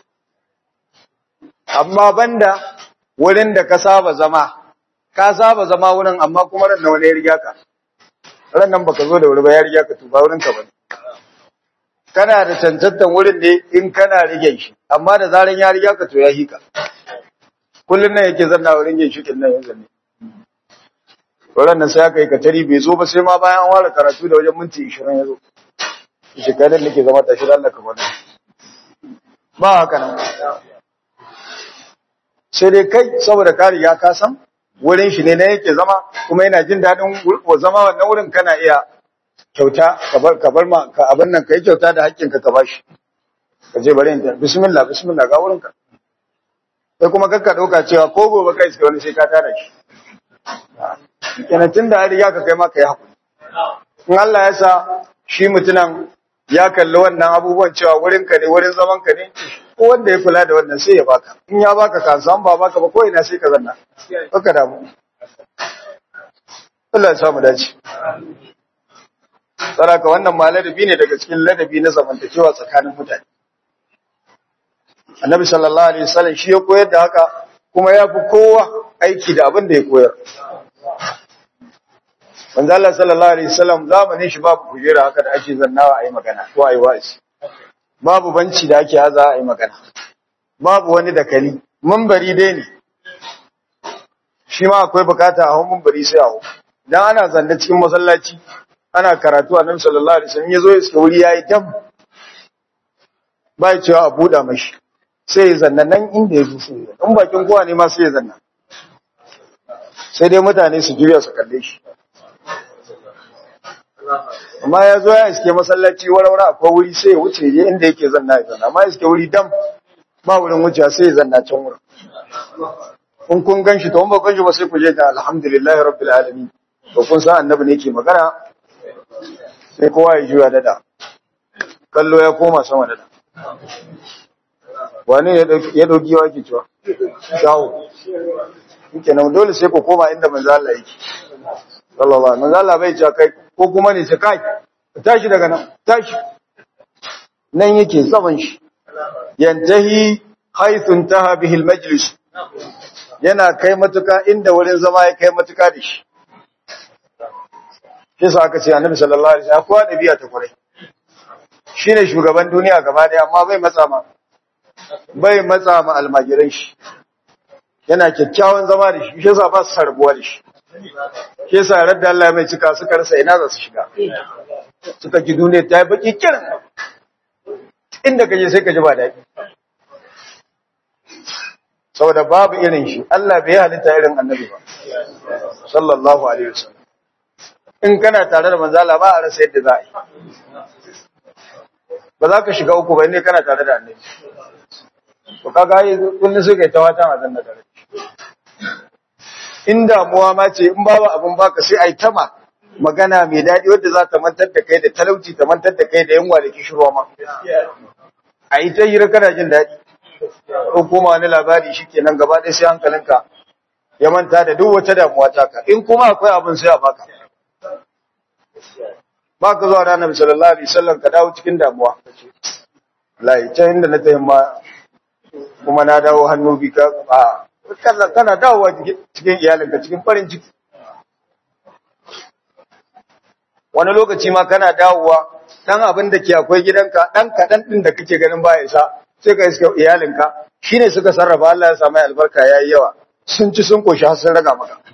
S1: amma banda wurin da ka saba zama ka saba zama wurin amma kuma ran wani ya riga ka ran nan baka zo da wuri ba ya riga ka to ba wurin ka bane kana da cancantan wurin ne in kana rige shi amma da zaran ya riga ka to ya hika kullun nan yake zanna wurin yin shikin nan yanzu ne wurin nan sai aka yi katari bai zo ba sai ma bayan ware karatu da wajen minti ishirin ya zo shi kai nake zama tashi Allah ka bada ba haka nan sai dai kai saboda ka riga ka san wurin shi ne na yake zama kuma yana jin daɗin zama wannan wurin kana iya kyauta ka bar ma ka abin nan kai kyauta da haƙƙinka ka bashi ka je bari in bismillah bismillah ga wurinka sai kuma kakka dauka cewa ko gobe kai sai wani sai ka tara shi kenan tunda an riga ka kai ma kai hakuri in Allah ya sa shi mutunan ya kalli wannan abubuwan cewa wurinka ne wurin zaman ka ne ko wanda ya kula da wannan sai ya baka in ya baka ka san ba baka ba ko ina sai ka zanna baka damu Allah ya samu dace saraka wannan ma ladabi ne daga cikin ladabi na zamantakewa tsakanin mutane. Annabi sallallahu alaihi wasallam shi ya koyar da haka kuma ya fi kowa aiki da abin da ya koyar. Manzo Allah sallallahu alaihi wasallam zamanin shi babu kujera haka da ake zannawa ayi magana ko ayi wa'azi. Babu banci da ake haza ayi magana. Babu wani dakali, munbari dai ne. Shi ma akwai bukata a hawan munbari sai a hawo. Dan ana zanne cikin masallaci ana karatu Annabi sallallahu alaihi wasallam yazo ya iske wuri yayi dam. Bai cewa a buda mashi. Sai ya zanna nan inda ya zo sai. In bakin kowa ne ma sai ya zanna. Sai dai mutane su juya su kalle shi. Amma ya zo ya iske masallaci warwara akwai wuri sai ya wuce je inda yake zanna ya zanna. Amma iske wuri dam ba wurin wucewa sai ya zanna can wurin. In kun ganshi to in ba ganshi ba sai ku je da alhamdulillahi rabbil alamin. To kun san annabi ne ke magana sai kowa ya juya dada. Kallo ya koma sama dada. Wani ya dauki wa ke cewa? Shawo. Kenan dole sai ku koma inda manzo Allah yake. Sallallahu alaihi manzo Allah bai ce kai ko kuma ne ce kai tashi daga nan tashi. Nan yake zaman shi. Yantahi haythu intaha bihi almajlis. Yana kai matuka inda wurin zama ya kai matuka da shi. Kisa aka ce Annabi sallallahu alaihi wasallam kowa dabi'a ta kurai. Shine shugaban duniya gaba daya amma bai matsa ma bai matsa ma almajiran shi. Yana kyakkyawan zama da shi, shi yasa ba su sarbuwa da shi. Shi yasa radda Allah mai cika suka rasa ina za su shiga. Suka ji duniya ta yi baki kiran. Inda kaje sai ka ji ba daɗi. Saboda babu irin shi, Allah bai halitta irin Annabi ba. Sallallahu alaihi wasallam. In kana tare da manzo Allah ba a rasa yadda za a yi. Ba za ka shiga uku ba ne kana tare da Annabi. To kaga ai kullun sai kai tawata a zanna tare. In damuwa ma ce in babu abin baka sai ai tama magana mai dadi wanda za ta mantar da kai da talauci ta mantar da kai da yunwa da kishirwa ma. Ai ta hira kana jin dadi. Ko kuma wani labari shikenan gaba ɗaya sai hankalinka ya manta da duk wata damuwa taka. In kuma akwai abin sai a baka. Baka zuwa da Annabi sallallahu alaihi wasallam ka dawo cikin damuwa. Wallahi ta inda na tayi ma kuma na dawo hannu bi ka a kana kana dawowa cikin iyalinka cikin farin ciki. Wani lokaci ma kana dawowa dan abin da ke akwai gidanka dan kadan din da kake ganin ba ya sa sai ka iska iyalinka shine suka sarrafa Allah ya samu albarka yayi yawa sun ci sun koshi har sun raga maka.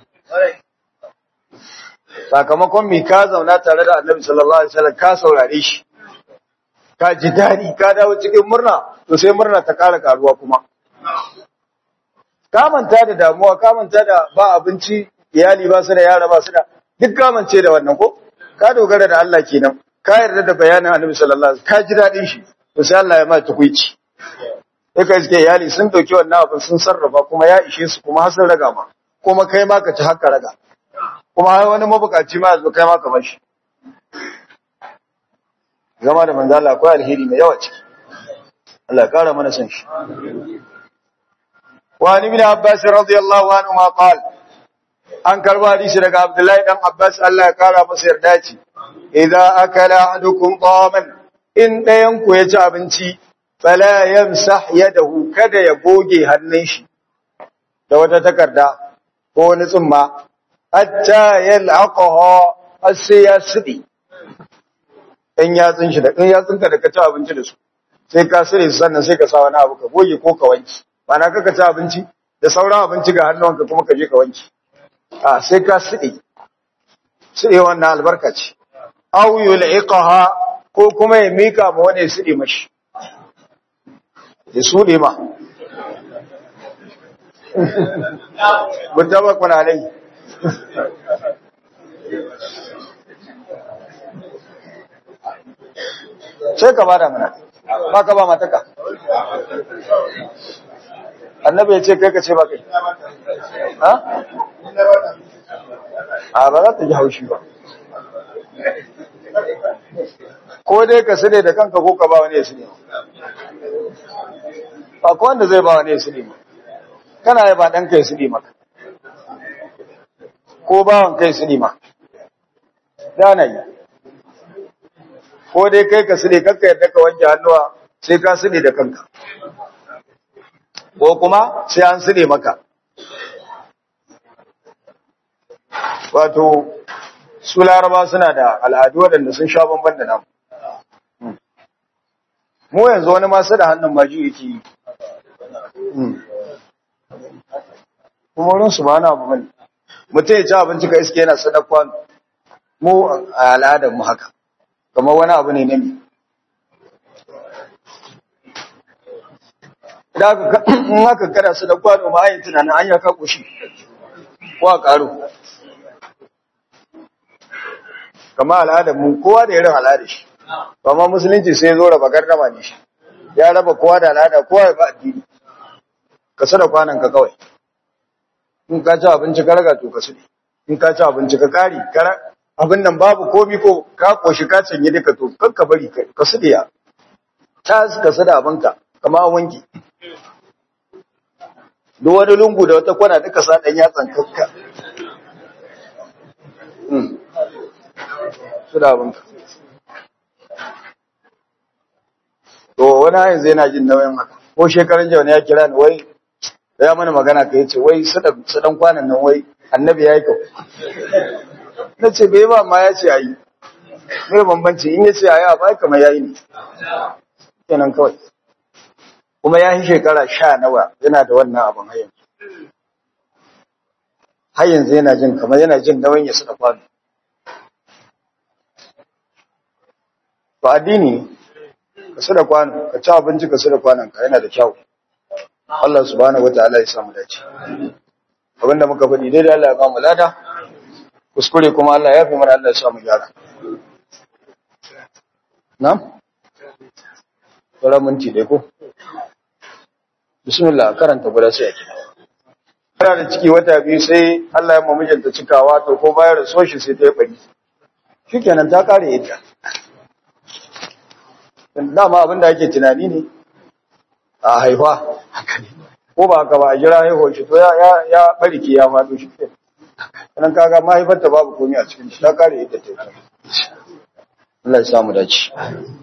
S1: Sakamakon mi ka zauna tare da Annabi sallallahu alaihi wasallam ka saurare shi ka ji dadi ka dawo cikin murna to sai murna ta ƙara karuwa kuma ka manta da damuwa ka manta da ba abinci iyali ba su da yara ba su da duk ka mance da wannan ko ka dogara da Allah kenan ka yarda da bayanin Annabi sallallahu alaihi wasallam ka ji dadin shi to sai Allah ya ma tukuici sai ka iske iyali sun dauki wannan abin sun sarrafa kuma ya ishe su kuma har sun raga ma kuma kai ma ka ci haka raga kuma har wani mabukaci ma yazo kai ma ka bashi zama da manzo Allah akwai alheri mai yawa ciki Allah ya kara mana san shi wa ibn Abbas radiyallahu anhu ma qala an karba hadisi daga Abdullahi dan Abbas Allah ya kara masa yarda ce idza akala ahadukum qaman in dayan ku ya ci abinci fala yamsah yadahu kada ya goge hannun shi da wata takarda ko wani tsumma hatta yal'aqaha sai ya sidi dan yatsun shi da dan yatsunka da ka ci abinci da su sai ka sire su sannan sai ka sa wani abu ka goge ko ka wanki bana ka ka ci abinci da sauran abinci ga hannunka kuma ka je ka wanki a sai ka sidi sidi wannan albarka ce aw yul'iqaha ko kuma ya mika ma wani sidi mashi ya sude ma mutabakun alai sai ka bada mana ba ka ba mataka annabi ya ce kai ka ce ba kai ha a ba za ta ji haushi ba ko dai ka sire da kanka ko ka ba wani ya sire ba ko wanda zai ba wani ya sire ma kana ya ba ɗanka ya sire maka ko bawan kai sire ma dana yi ko dai kai ka sile kakka yadda ka wanke hannuwa sai ka sile da kanka ko kuma sai an sile maka wato su laraba suna da al'adu waɗanda sun sha bamban da namu mu yanzu wani masu da hannun maji yake yi kuma wurin su ba na abu bane mutum ya ci abinci ka iske yana sadakwa mu a al'adar mu haka kamar wani abu ne nami in haka kada sadakwa da ma'ayin tunanin an yaka kushi ko a karo kamar al'adar mu kowa da irin al'adar shi amma musulunci sai zo raba gardama ne shi ya raba kowa da al'ada kowa ya ba addini ka sada kwanan ka kawai in ka ci abinci ka raga to ka sudi in ka ci abinci ka kari abin nan babu komi ko ka koshi ka canye duka to kan ka bari ka sudi ya ta ka sada abinka kama wanki duk wani lungu da wata kwana duka sa dan yatsan kakka sada abinka to wani yanzu yana jin nauyin haka ko shekaran jiya ne ya kira ni wai ya mana magana ka yace wai sadan kwanan nan wai annabi yayi kau nace bai ba ma yace ayi me bambanci in yace ayi a bai kamar yayi ne kenan kawai kuma ya yi shekara sha nawa yana da wannan abin har yanzu har yanzu yana jin kamar yana jin nauyin ya sada kwano to addini ka sada kwano ka ci abinci ka sada kwanon ka yana da kyau Allah subhanahu wataala ya samu dace abinda muka faɗi daidai Allah ya ba mu lada kuskure kuma Allah ya fi mana Allah ya samu gyara na'am wala minti dai ko bismillah karanta guda sai ake kana da ciki wata biyu sai Allah ya mamijinta cikawa to ko bayar da soshi sai ta yi bari shikenan ta kare ita dama abinda ake tunani ne a haihuwa ko ba ka ba a jira haihuwar shi to ya ya bariki ya faɗo shi ke nan kaga mahaifarta babu komai a cikin shi ta kare ita ta Allah ya samu dace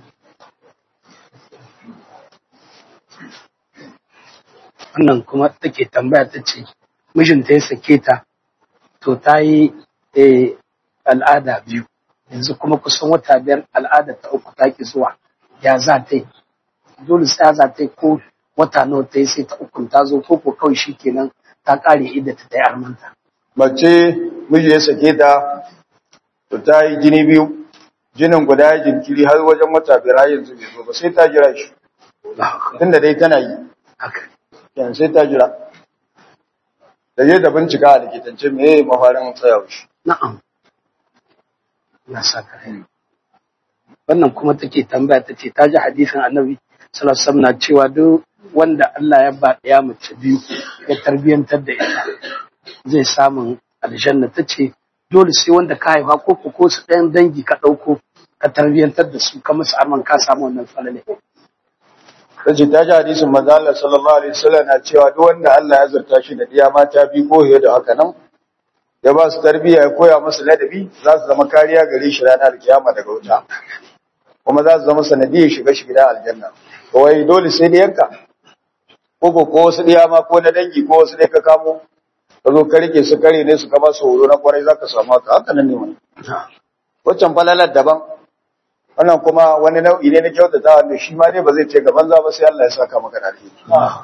S3: wannan kuma take tambaya ta ce mijinta ya sake ta to ta yi al'ada biyu yanzu kuma kusan wata biyar al'ada ta uku ta ki zuwa ya za ta yi dole sai za ta yi ko wata nawa ta yi sai ta ukun ta zo ko ko kawai shi kenan ta kare idda ta ta yi armanta.
S1: Mace miji ya sake ta to ta yi jini biyu jinin guda ya jinkiri har wajen wata biyar har yanzu bai zo ba sai ta jira shi tunda dai tana yi yan sai ta jira da je da bincika a likitance me mafarin tsayawa shi.
S3: Na'am. Na saka rai. Wannan kuma take tambaya ta ce ta ji hadisin annabi sallallahu alaihi wasallam na cewa duk wanda Allah ya ba ɗaya mace biyu ya tarbiyantar da ita zai samu aljanna. Ta ce dole sai wanda ka haifa ko ko su ɗayan dangi ka ɗauko ka tarbiyantar da su ka musu arman ka samu wannan falale.
S1: Ta ce ta ji hadisin manzo Allah sallallahu alaihi wasallam na cewa duk wanda Allah ya zarta shi da ɗiya mata biyu ko fiye da haka nan ya ba su tarbiyya ya koya musu ladabi za su zama kariya gare shi ranar kiyama daga wuta kuma za su zama sanadiyar shiga shi gida aljanna kawai dole sai da yanka ko ko ko wasu ɗiya ma ko na dangi ko wasu ɗaya ka kamo ka zo ka rike su kare ne su kama su horo na kwarai za ka samu haka haka nan ne wani waccan falalar daban wannan kuma wani nau'i ne na kyautata wanda shi ma dai ba zai ce gaban za ba sai Allah ya saka maka da alheri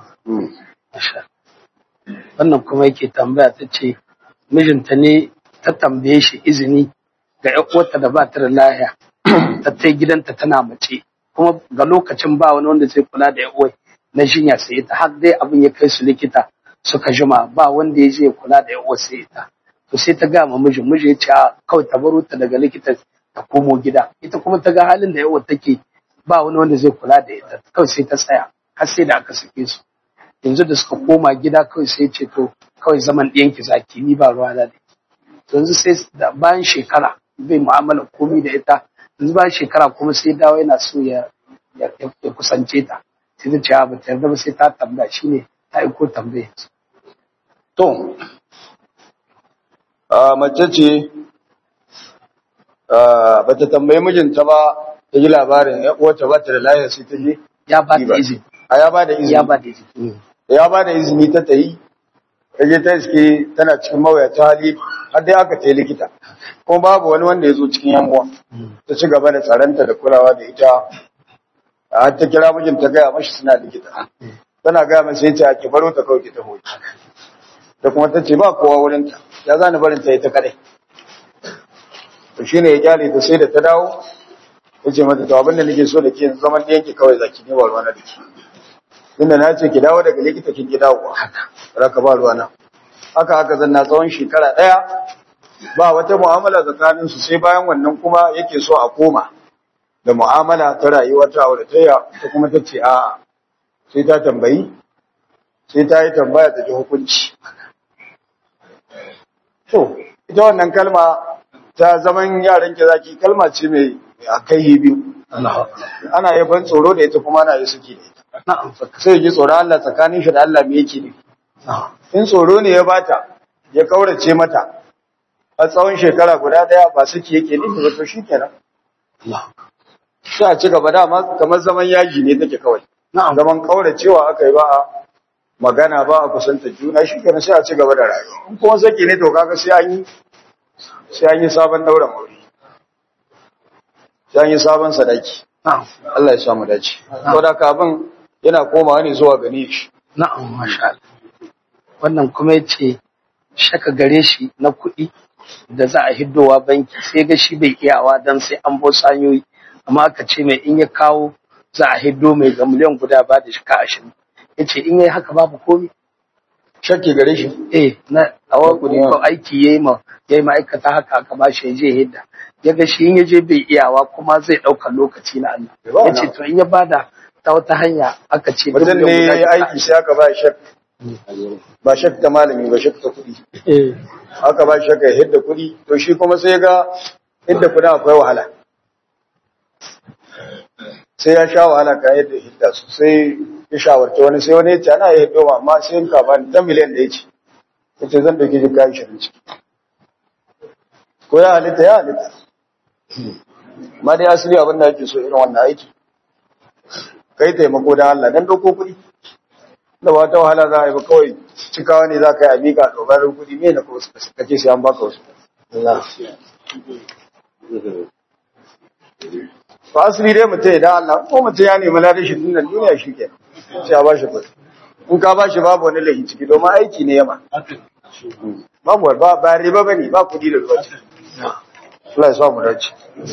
S3: wannan kuma yake tambaya ta ce mijinta ne ta tambaye shi izini ga ƴan uwarta da ba ta da lafiya ta tai gidanta tana mace kuma ga lokacin ba wani wanda zai kula da ƴan uwar na jinya sai ita har dai abin ya kai su likita suka jima ba wanda ya je kula da ƴan uwar sai ita to sai ta ga ma mijin miji ya ce kawai ta baro ta daga likita ta komo gida ita kuma ta ga halin da ƴan uwar take ba wani wanda zai kula da ita kawai sai ta tsaya har sai da aka sake su yanzu da suka koma gida kawai sai ce to kawai zaman ɗiyanki zaki ni ba ruwa da to yanzu sai da bayan shekara bai mu'amala komai da ita yanzu bayan shekara kuma sai dawo yana so ya ya kusance ta sai ta ce ba ta yarda ba sai ta tambaya shine ta aiko tambaya
S1: to a mace ce ba ta tambayi mijinta ba ta ji labarin ya uwarta ba ta da lafiya sai ta je
S3: ya ba da izini
S1: a ya ba da izini
S3: ya ba da izini
S1: ya ba da izini ta tayi ta je ta iske tana cikin mawuyacin hali har dai aka ta yi likita kuma babu wani wanda ya zo cikin yan uwa ta ci gaba da tsaranta da kulawa da ita har ta kira mijin ta gaya mashi suna likita tana gaya mai sai ta ki baro ta kawai ta hoki da kuma ta ce ba kowa wurin ta ya zani barin ta ita kadai to shine ya kyale ta sai da ta dawo ya ce mata to abin da nake so da ke zaman da yanki kawai zaki ne ba ruwa na da ke tunda na ce ki dawo daga likita kin ki dawo haka ba ruwa na haka haka zanna tsawon shekara daya ba wata mu'amala tsakanin su sai bayan wannan kuma yake so a koma da mu'amala ta rayuwa ta auratayya ta kuma ta ce a'a sai ta tambayi sai ta yi tambaya ta ji hukunci to ita wannan kalma ta zaman yaran ki zaki kalma ce mai akai biyu ana yi ban tsoro da ita kuma ana yi suke da ita sai ji tsoron Allah tsakanin shi da Allah me yake ne in tsoro ne ya bata ya kaurace mata a tsawon shekara guda daya ba suke yake nufi ba to shikenan sai a ci gaba dama kamar zaman yaji ne take kawai zaman kauracewa aka yi ba a magana ba a kusanta juna shikenan sai a ci gaba da rayuwa in kuma sake ne to kaga sai an yi sai an yi sabon daura aure sai an yi sabon sadaki Allah ya samu dace saboda ka abin yana komawa ne zuwa gani shi
S3: na'am masha Allah wannan kuma yace shaka gare shi na kuɗi da za a hiddowa banki sai ga shi bai iyawa dan sai an bo sanyoyi amma aka ce mai in ya kawo za a hiddo mai ga miliyan guda ba da shika ashirin yace in yayi haka babu komai
S1: shakke gare shi
S3: eh na awa kuɗi ko aiki yayi ma yayi ma'aikata haka aka ba shi je hidda yaga shi in yaje bai iyawa kuma zai dauka lokaci na Allah yace to in ya bada ta wata hanya aka ce
S1: mutum ne yayi aiki sai aka ba shak ba shak ta malami ba shak ta kuɗi
S3: eh
S1: aka ba shak ya hidda kuɗi to shi kuma sai ga hidda kuɗi akwai wahala sai ya sha wahala ka yadda hidda su sai ya shawarta wani sai wani ya ce ana yi hiddo amma sai in ka ba ni dan miliyan da ya ce yace zan dauki jika ashirin ciki ko ya halitta ya halitta ma dai asali abin da ake so irin wannan aiki kai taimako da Allah dan dauko kuɗi da ba ta wahala za a yi ba kawai cikawa ne za ka yi a miƙa dogarar kuɗi me na ko kake sai an baka wasu ba asali dai mutum idan Allah ko mutum ya nemi ladan shi dinnan duniya shi ke sai a ba shi kuɗi in ka ba shi babu wani lahi ciki domin aiki ne yama babu ba ba riba bane ba kuɗi da ruwa Allah ya sa mu dace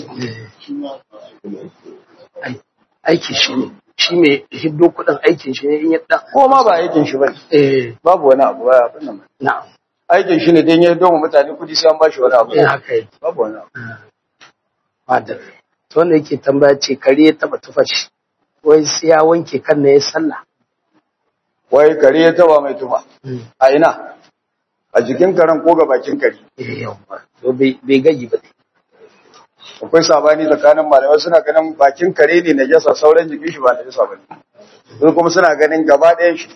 S3: aiki shi ne shi mai hiddo kuɗin aikin shi ne in ya dan
S1: ko ma ba aikin shi bane
S3: eh
S1: babu wani abu ba abin nan
S3: na'am
S1: aikin shi ne dan ya domo mutane kuɗi sai an ba shi wani abu
S3: eh haka yake
S1: babu wani abu
S3: madar to wanda yake tambaya ce kare ya taba tufa shi wai sai ya wanke kan ne ya sallah
S1: wai kare ya taba mai tufa a ina a jikin karen ko ga bakin kare
S3: eh yawa to bai bai gaji ba
S1: akwai sabani tsakanin malamai suna ganin bakin kare ne najasa sauran jikin shi ba najasa bane su kuma suna ganin gaba ɗayan shi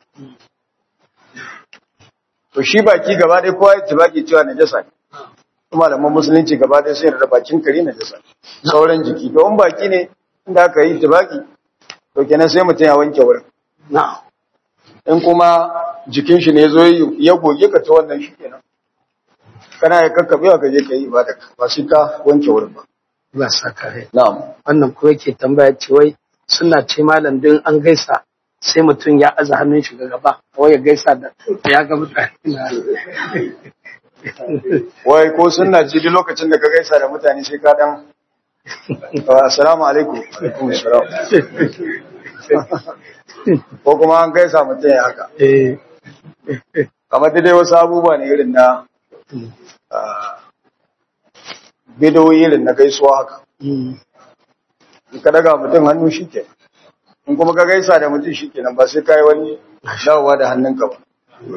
S1: to shi baki gaba ɗaya kowa ya baki cewa najasa ne malaman musulunci gaba ɗaya sai da bakin kare najasa sauran jiki to in baki ne inda aka yi tibaki to kenan sai mutum ya wanke wurin
S3: na'am
S1: in kuma jikin shi ne zo ya goge ka ta wannan shi kenan kana ya kakkabe ka je ka yi ibada ba sai ka wanke wurin ba
S3: ba saka rai
S1: na'am
S3: wannan kuma yake tambaya ce wai suna ce malam din an gaisa sai mutum ya aza hannun shi ga gaba wai ya gaisa da ya ga mutane
S1: wai ko sunna ce duk lokacin da ka gaisa da mutane sai ka dan assalamu alaikum alaikum assalam ko kuma an gaisa mutum ya haka
S3: eh
S1: kamar dai wasu abubuwa ne irin na bidoyi irin na gaisuwa haka in ka daga mutum hannu shi ke in kuma ka gaisa da mutum shi kenan ba sai ka yi wani dawowa da hannunka ba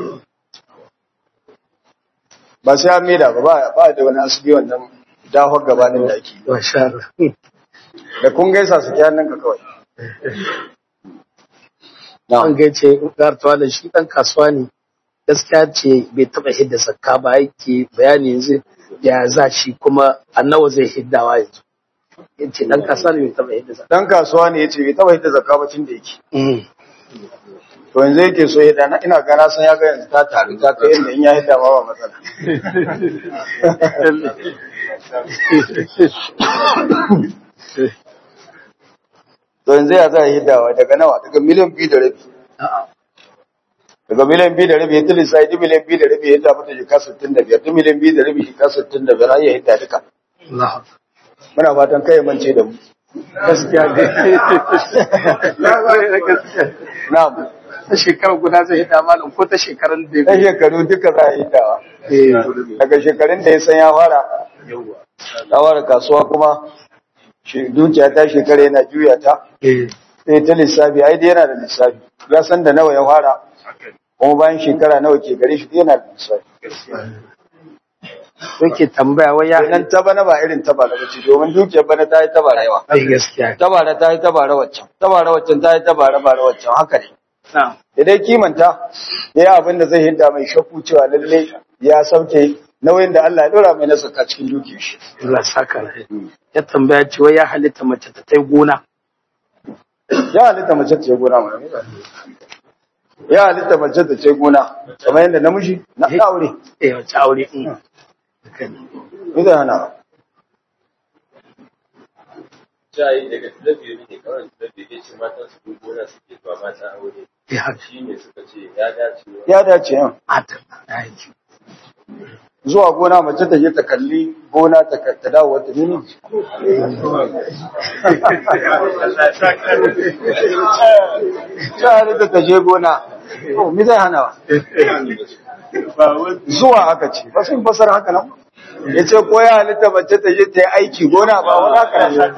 S1: ba sai an maida ba ba da wani asibi wannan dawar gabanin da ake
S3: masha Allah
S1: da kun gaisa su ki hannunka kawai
S3: an gaice gartuwa da shi dan kasuwa ne gaskiya ce bai taba hidda zakka ba yake bayani yanzu ya za shi kuma annawa zai hiddawa yanzu yace dan kasuwa ne bai taba yadda zakka
S1: dan kasuwa ne yace bai taba hidda zakka ba tun da yake
S3: mm
S1: to yanzu yake so ya dana ina gana san ya ga yanzu ta taru ta kai inda in ya hidda ma ba matsala to yanzu ya za a hiddawa daga nawa daga miliyan biyu da rabi daga miliyan biyu da rabi ya tili sai miliyan biyu da rabi ya hidda mata jika sittin da biyar ta miliyan biyu da rabi jika sittin da biyar har ya hidda duka
S3: Allah
S1: muna fatan kai mance da mu
S3: gaskiya ne
S1: na'am
S3: ta shekara guda zai hida malam ko ta shekarun da
S1: ta shekaru duka za a hiddawa daga shekarun da ya san ya fara ya fara kasuwa kuma dukiya ta shekara yana juya ta sai ta lissafi ai dai yana da lissafi ya san da nawa ya fara kuma bayan shekara nawa ke gare shi yana da lissafi
S3: yake tambaya wai ya
S1: nan ta bana ba irin ta bara bace domin dukiyar bana ta yi ta bara yawa
S3: ai gaskiya
S1: ta bara ta yi ta bara waccan ta bara waccan ta yi ta bara bara waccan haka ne
S3: na'am
S1: idan kimanta ya yi abin da zai hidda mai shakku cewa lalle ya sauke nauyin da Allah ya dora mai na saka cikin dukiyar shi
S3: Allah saka ya tambaya ce wai ya halitta mace ta tai gona
S1: ya halitta mace ta ce gona mana ya halitta mace ta ce gona kamar yadda namiji na aure
S3: eh wace aure in
S1: idan hana
S2: Jayi daga talabiyo ne kawai talabiyo ne ce matan su gona suke ba mata aure.
S3: ya
S2: Shi ne suka ce ya dace wa
S1: ya dace yan
S3: mata ai
S1: zuwa gona mace ta je ta kalli gona ta ta dawo wata nini ta halitta ta je gona to mi zai hana zuwa haka ce ba sun fasara haka nan ya ce ko ya halitta mace ta je ta yi aiki gona ba wani haka nan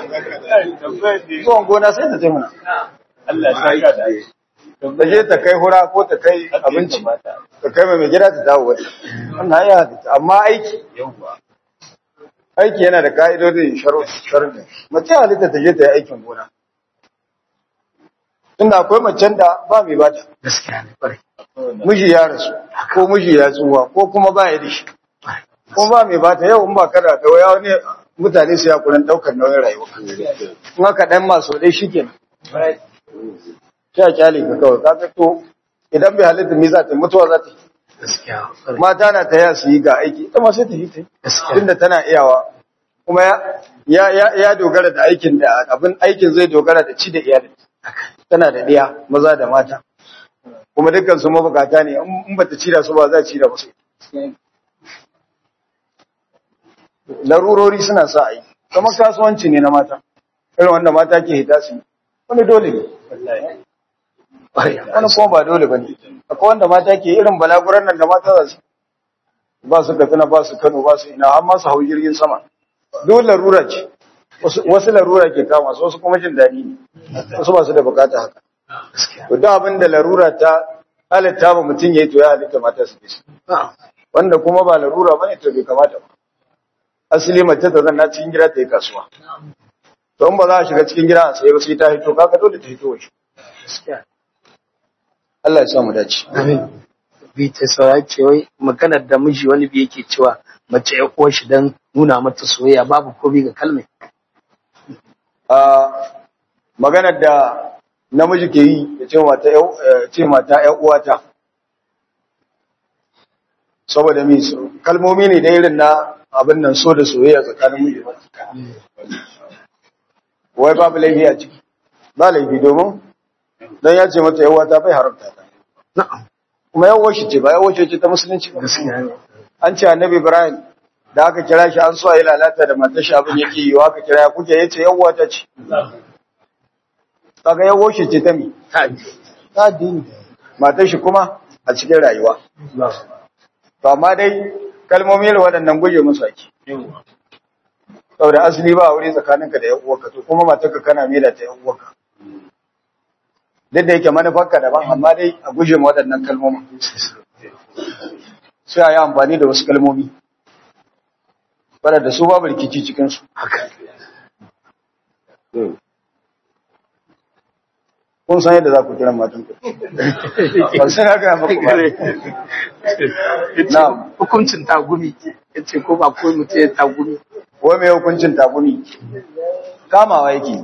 S1: zuwan gona sai ta ce mana ta je ta kai hura ko ta kai abinci ta kai mai gida ta dawo wata wannan ya halitta amma aiki aiki yana da ka'idodin sharuɗi mace halitta ta je ta yi aikin gona tunda akwai macen da ba mai bata
S3: gaskiya ne kwarai
S1: miji ya rasu ko miji ya tsuwa ko kuma ba ya da shi ko ba mai bata yau in ba kada da waya wani mutane su ya kurin daukar nauyin rayuwa in haka dan masu dai shikenan sai kyale ka kawai ka to idan bai halitta me za ta mutuwa za ta yi
S3: gaskiya
S1: mata na ta ya su yi ga aiki ita ma sai ta yi ta yi tunda tana iyawa kuma ya ya ya dogara da aikin da abin aikin zai dogara da ci da iyali tana da ɗiya maza da mata kuma dukkan su mabukata ne in ba ta ci da su ba za a ci da musu larurori suna sa a yi kamar kasuwanci ne na mata irin wanda mata ke hita su wani dole ne wani kuma ba dole ba ne akwai wanda mata ke irin balaguran nan da mata za su ba su katsina ba su kano ba su ina amma su hau jirgin sama dole larura ce wasu larura ke kama su wasu kuma jin daɗi ne wasu ba su da bukata haka to da abin da larura ta halitta ba mutum ya yi to ya halitta mata su su wanda kuma ba larura ba ne to bai kamata ba asali mace ta zanna cikin gida ta yi kasuwa to in ba za a shiga cikin gida a tsaye ba sai ta hito kaka dole ta hito waje Allah ya sa mu dace
S3: amin bi ta saurari ce wai maganar da miji wani bi yake cewa mace ya uwar shi dan nuna mata soyayya babu komai ga kalmai
S1: a maganar da namiji ke yi ya ce mata ce mata ƴan uwata saboda mi kalmomi ne da irin na abin nan so da soyayya tsakanin miji wai babu laifi a ciki ba laifi domin dan ya ce mata ƴan uwata bai haramta ta
S3: na'am
S1: kuma ƴan uwar shi ce ba ƴan uwar ce ta musulunci ba an ce annabi Ibrahim da aka kira shi an so a yi lalata da matar shi abin yake yi wa aka kira ya kuke yace ƴan uwata ce kaga ƴan uwar shi ce ta mi ta addini matar shi kuma a cikin rayuwa to amma dai kalmomi ne waɗannan guje musu ake saboda asali ba aure tsakaninka da ƴan uwarka to kuma matarka kana mela ta ƴan uwarka duk da yake manufarka daban amma dai a guje ma waɗannan kalmomi sai a yi amfani da wasu kalmomi waɗanda su babu rikici cikinsu haka kun san yadda za ku kira matan ku ba sai na gaya maku ba
S3: na hukuncin tagumi yace ko ba ko mutum ya tagumi
S1: wai mai hukuncin tagumi kamawa yake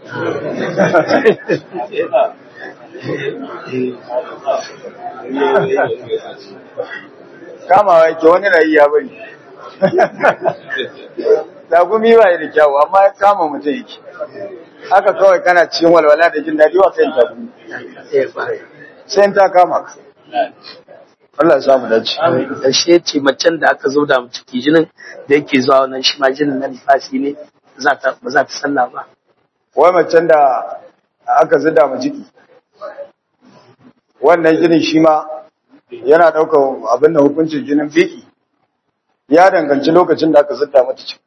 S1: kamawa yake wani na yi ya bari dagumi ba da kyawu amma ya kama mutum yake haka kawai kana cikin walwala da jin daɗi wa sai ta gumi sai ta kama ka Allah ya samu dace
S3: da shi ce macen da aka zo da mu ciki jinin da yake zuwa wannan shi ma jinin na nifasi ne za ta ba za ta sallah ba
S1: wai macen da aka zida mu ciki wannan jinin shi ma yana ɗaukar abin da hukuncin jinin biki ya danganci lokacin da aka zida mata ciki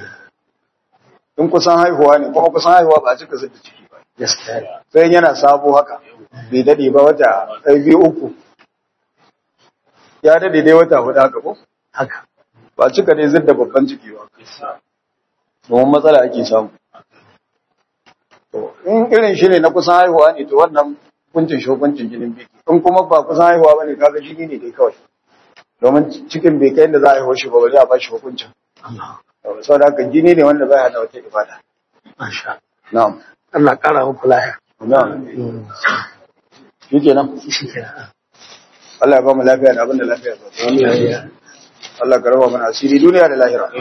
S1: in kusan haihuwa ne kuma kusan haihuwa ba a cika zida ciki ba sai yana sabo haka bai dade ba wata ɗaya biyu uku ya dade dai wata hudu haka ko
S3: haka
S1: ba cika dai zidda babban ciki ba domin matsala ake samu to in irin shi ne na kusan haihuwa ne to wannan kuncin shi hukuncin jinin biki in kuma ba kusan haihuwa bane kaga jini ne dai kawai domin cikin bai kai da za a haihuwa shi ba bari a ba shi hukuncin saboda haka jini ne wanda bai hada wata ibada
S3: masha
S1: na'am
S3: Allah kara muku lafiya
S1: na'am shikenan
S3: shikenan
S1: Allah ya ba mu lafiya da abin da lafiya ba Allah ka raba mana asiri duniya da lahira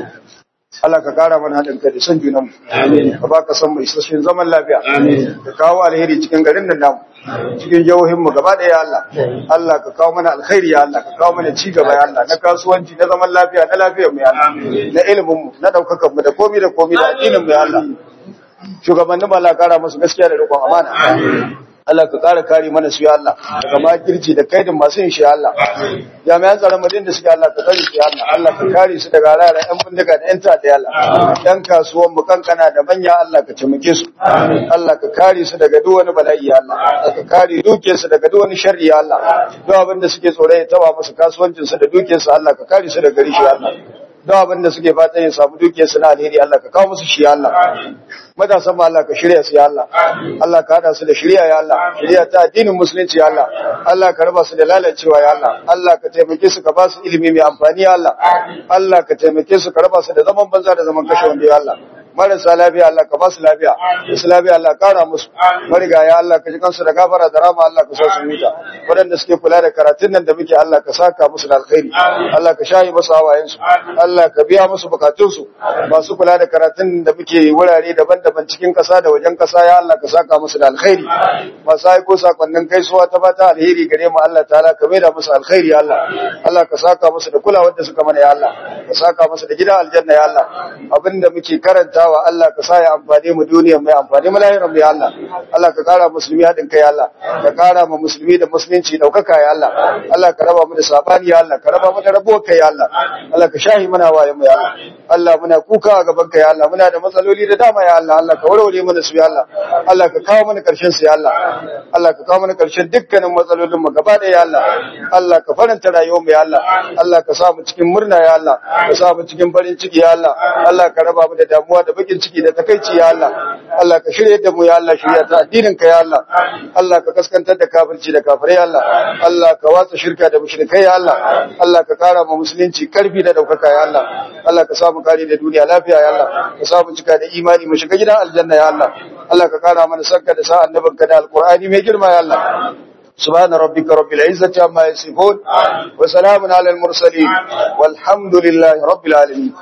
S1: Allah ka kara mana haɗin kai da son junanmu. Ka ba ka san mai isasshen zaman lafiya. Ka kawo alheri cikin garin nan namu. Cikin jihohinmu gaba ɗaya ya Allah. Allah ka kawo mana alkhairi ya Allah. Ka kawo mana ci gaba ya Allah. Na kasuwanci, na zaman lafiya, na lafiyar mu ya Allah. Na ilimin mu, na ɗaukakan mu da komi da komi da addinin mu ya Allah. Shugabannin mu Allah kara musu gaskiya da riƙon amana. Allah ka ƙara kare mana su ya Allah daga makirci da kaidin masu yin shi Allah jami'an tsaron madin da suke Allah ka kare su ya Allah Allah ka kare su daga rara yan bindiga da yan tada ya Allah yan kasuwan mu kankana da manya Allah ka taimake su Allah ka kare su daga duk wani bala'i ya Allah ka kare dukiyar su daga duk wani sharri ya Allah duk abin da suke tsoro ya taba musu kasuwancin su da dukiyar su Allah ka kare su daga gari shi Allah duk abin da suke fatan ya samu dukiyar su na alheri Allah ka kawo musu shi ya Allah matasan ma Allah ka shirya su ya Allah Allah ka hada su da shirya ya Allah shirya ta addinin musulunci ya Allah Allah ka raba su da lalacewa ya Allah Allah ka taimake su ka ba su ilimi mai amfani ya Allah Allah ka taimake su ka raba su da zaman banza da zaman kashe wanda ya Allah marasa lafiya Allah ka ba su lafiya su lafiya Allah kara musu mariga ya Allah ka ji kansu da gafara da rama Allah ka sa su huta waɗanda suke kula da karatun nan da muke Allah ka saka musu da alkhairi Allah ka shayi musu hawayen su Allah ka biya musu bukatun su masu kula da karatun da muke wurare daban-daban cikin ƙasa da wajen ƙasa ya Allah ka saka musu da alkhairi masu aiko sakonnin gaisuwa ta fata alheri gare mu Allah ta'ala ka maida musu alkhairi ya Allah Allah ka saka musu da kulawar da suka mana ya Allah ka saka musu da gidan aljanna ya Allah abinda muke karanta wa Allah ka sa ya amfane mu duniya mai amfane mu lahirin mu ya Allah Allah ka kara musulmi hadin kai ya Allah ka kara mu musulmi da musulunci daukaka ya Allah Allah ka raba mu da sabani ya Allah ka raba mu da rabo kai ya Allah Allah ka shahi mana waye mu ya Allah Allah muna kuka a gaban ka ya Allah muna da matsaloli da dama ya Allah Allah ka warware mana su ya Allah Allah ka kawo mana karshen su ya Allah Allah ka kawo mana karshen dukkanin matsalolin mu gaba da ya Allah Allah ka faranta rayuwar mu ya Allah Allah ka sa mu cikin murna ya Allah ka sa mu cikin farin ciki ya Allah Allah ka raba mu da damuwa da bakin ciki da takaici ya Allah Allah ka shirye da mu ya Allah shirya ta addinin ka ya Allah Allah ka kaskantar da kafirci da kafirai ya Allah Allah ka watsa shirka da mushrikai ya Allah Allah ka kara mu musulunci karfi da daukaka ya Allah Allah ka samu kare da duniya lafiya ya Allah ka samu cika da imani mu shiga gidan aljanna ya Allah Allah ka kara mana sakka da sa annabinka da alqur'ani mai girma ya Allah سبحان ربك رب العزة عما يصفون وسلام على المرسلين والحمد لله رب العالمين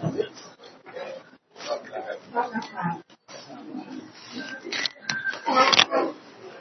S1: Thank you.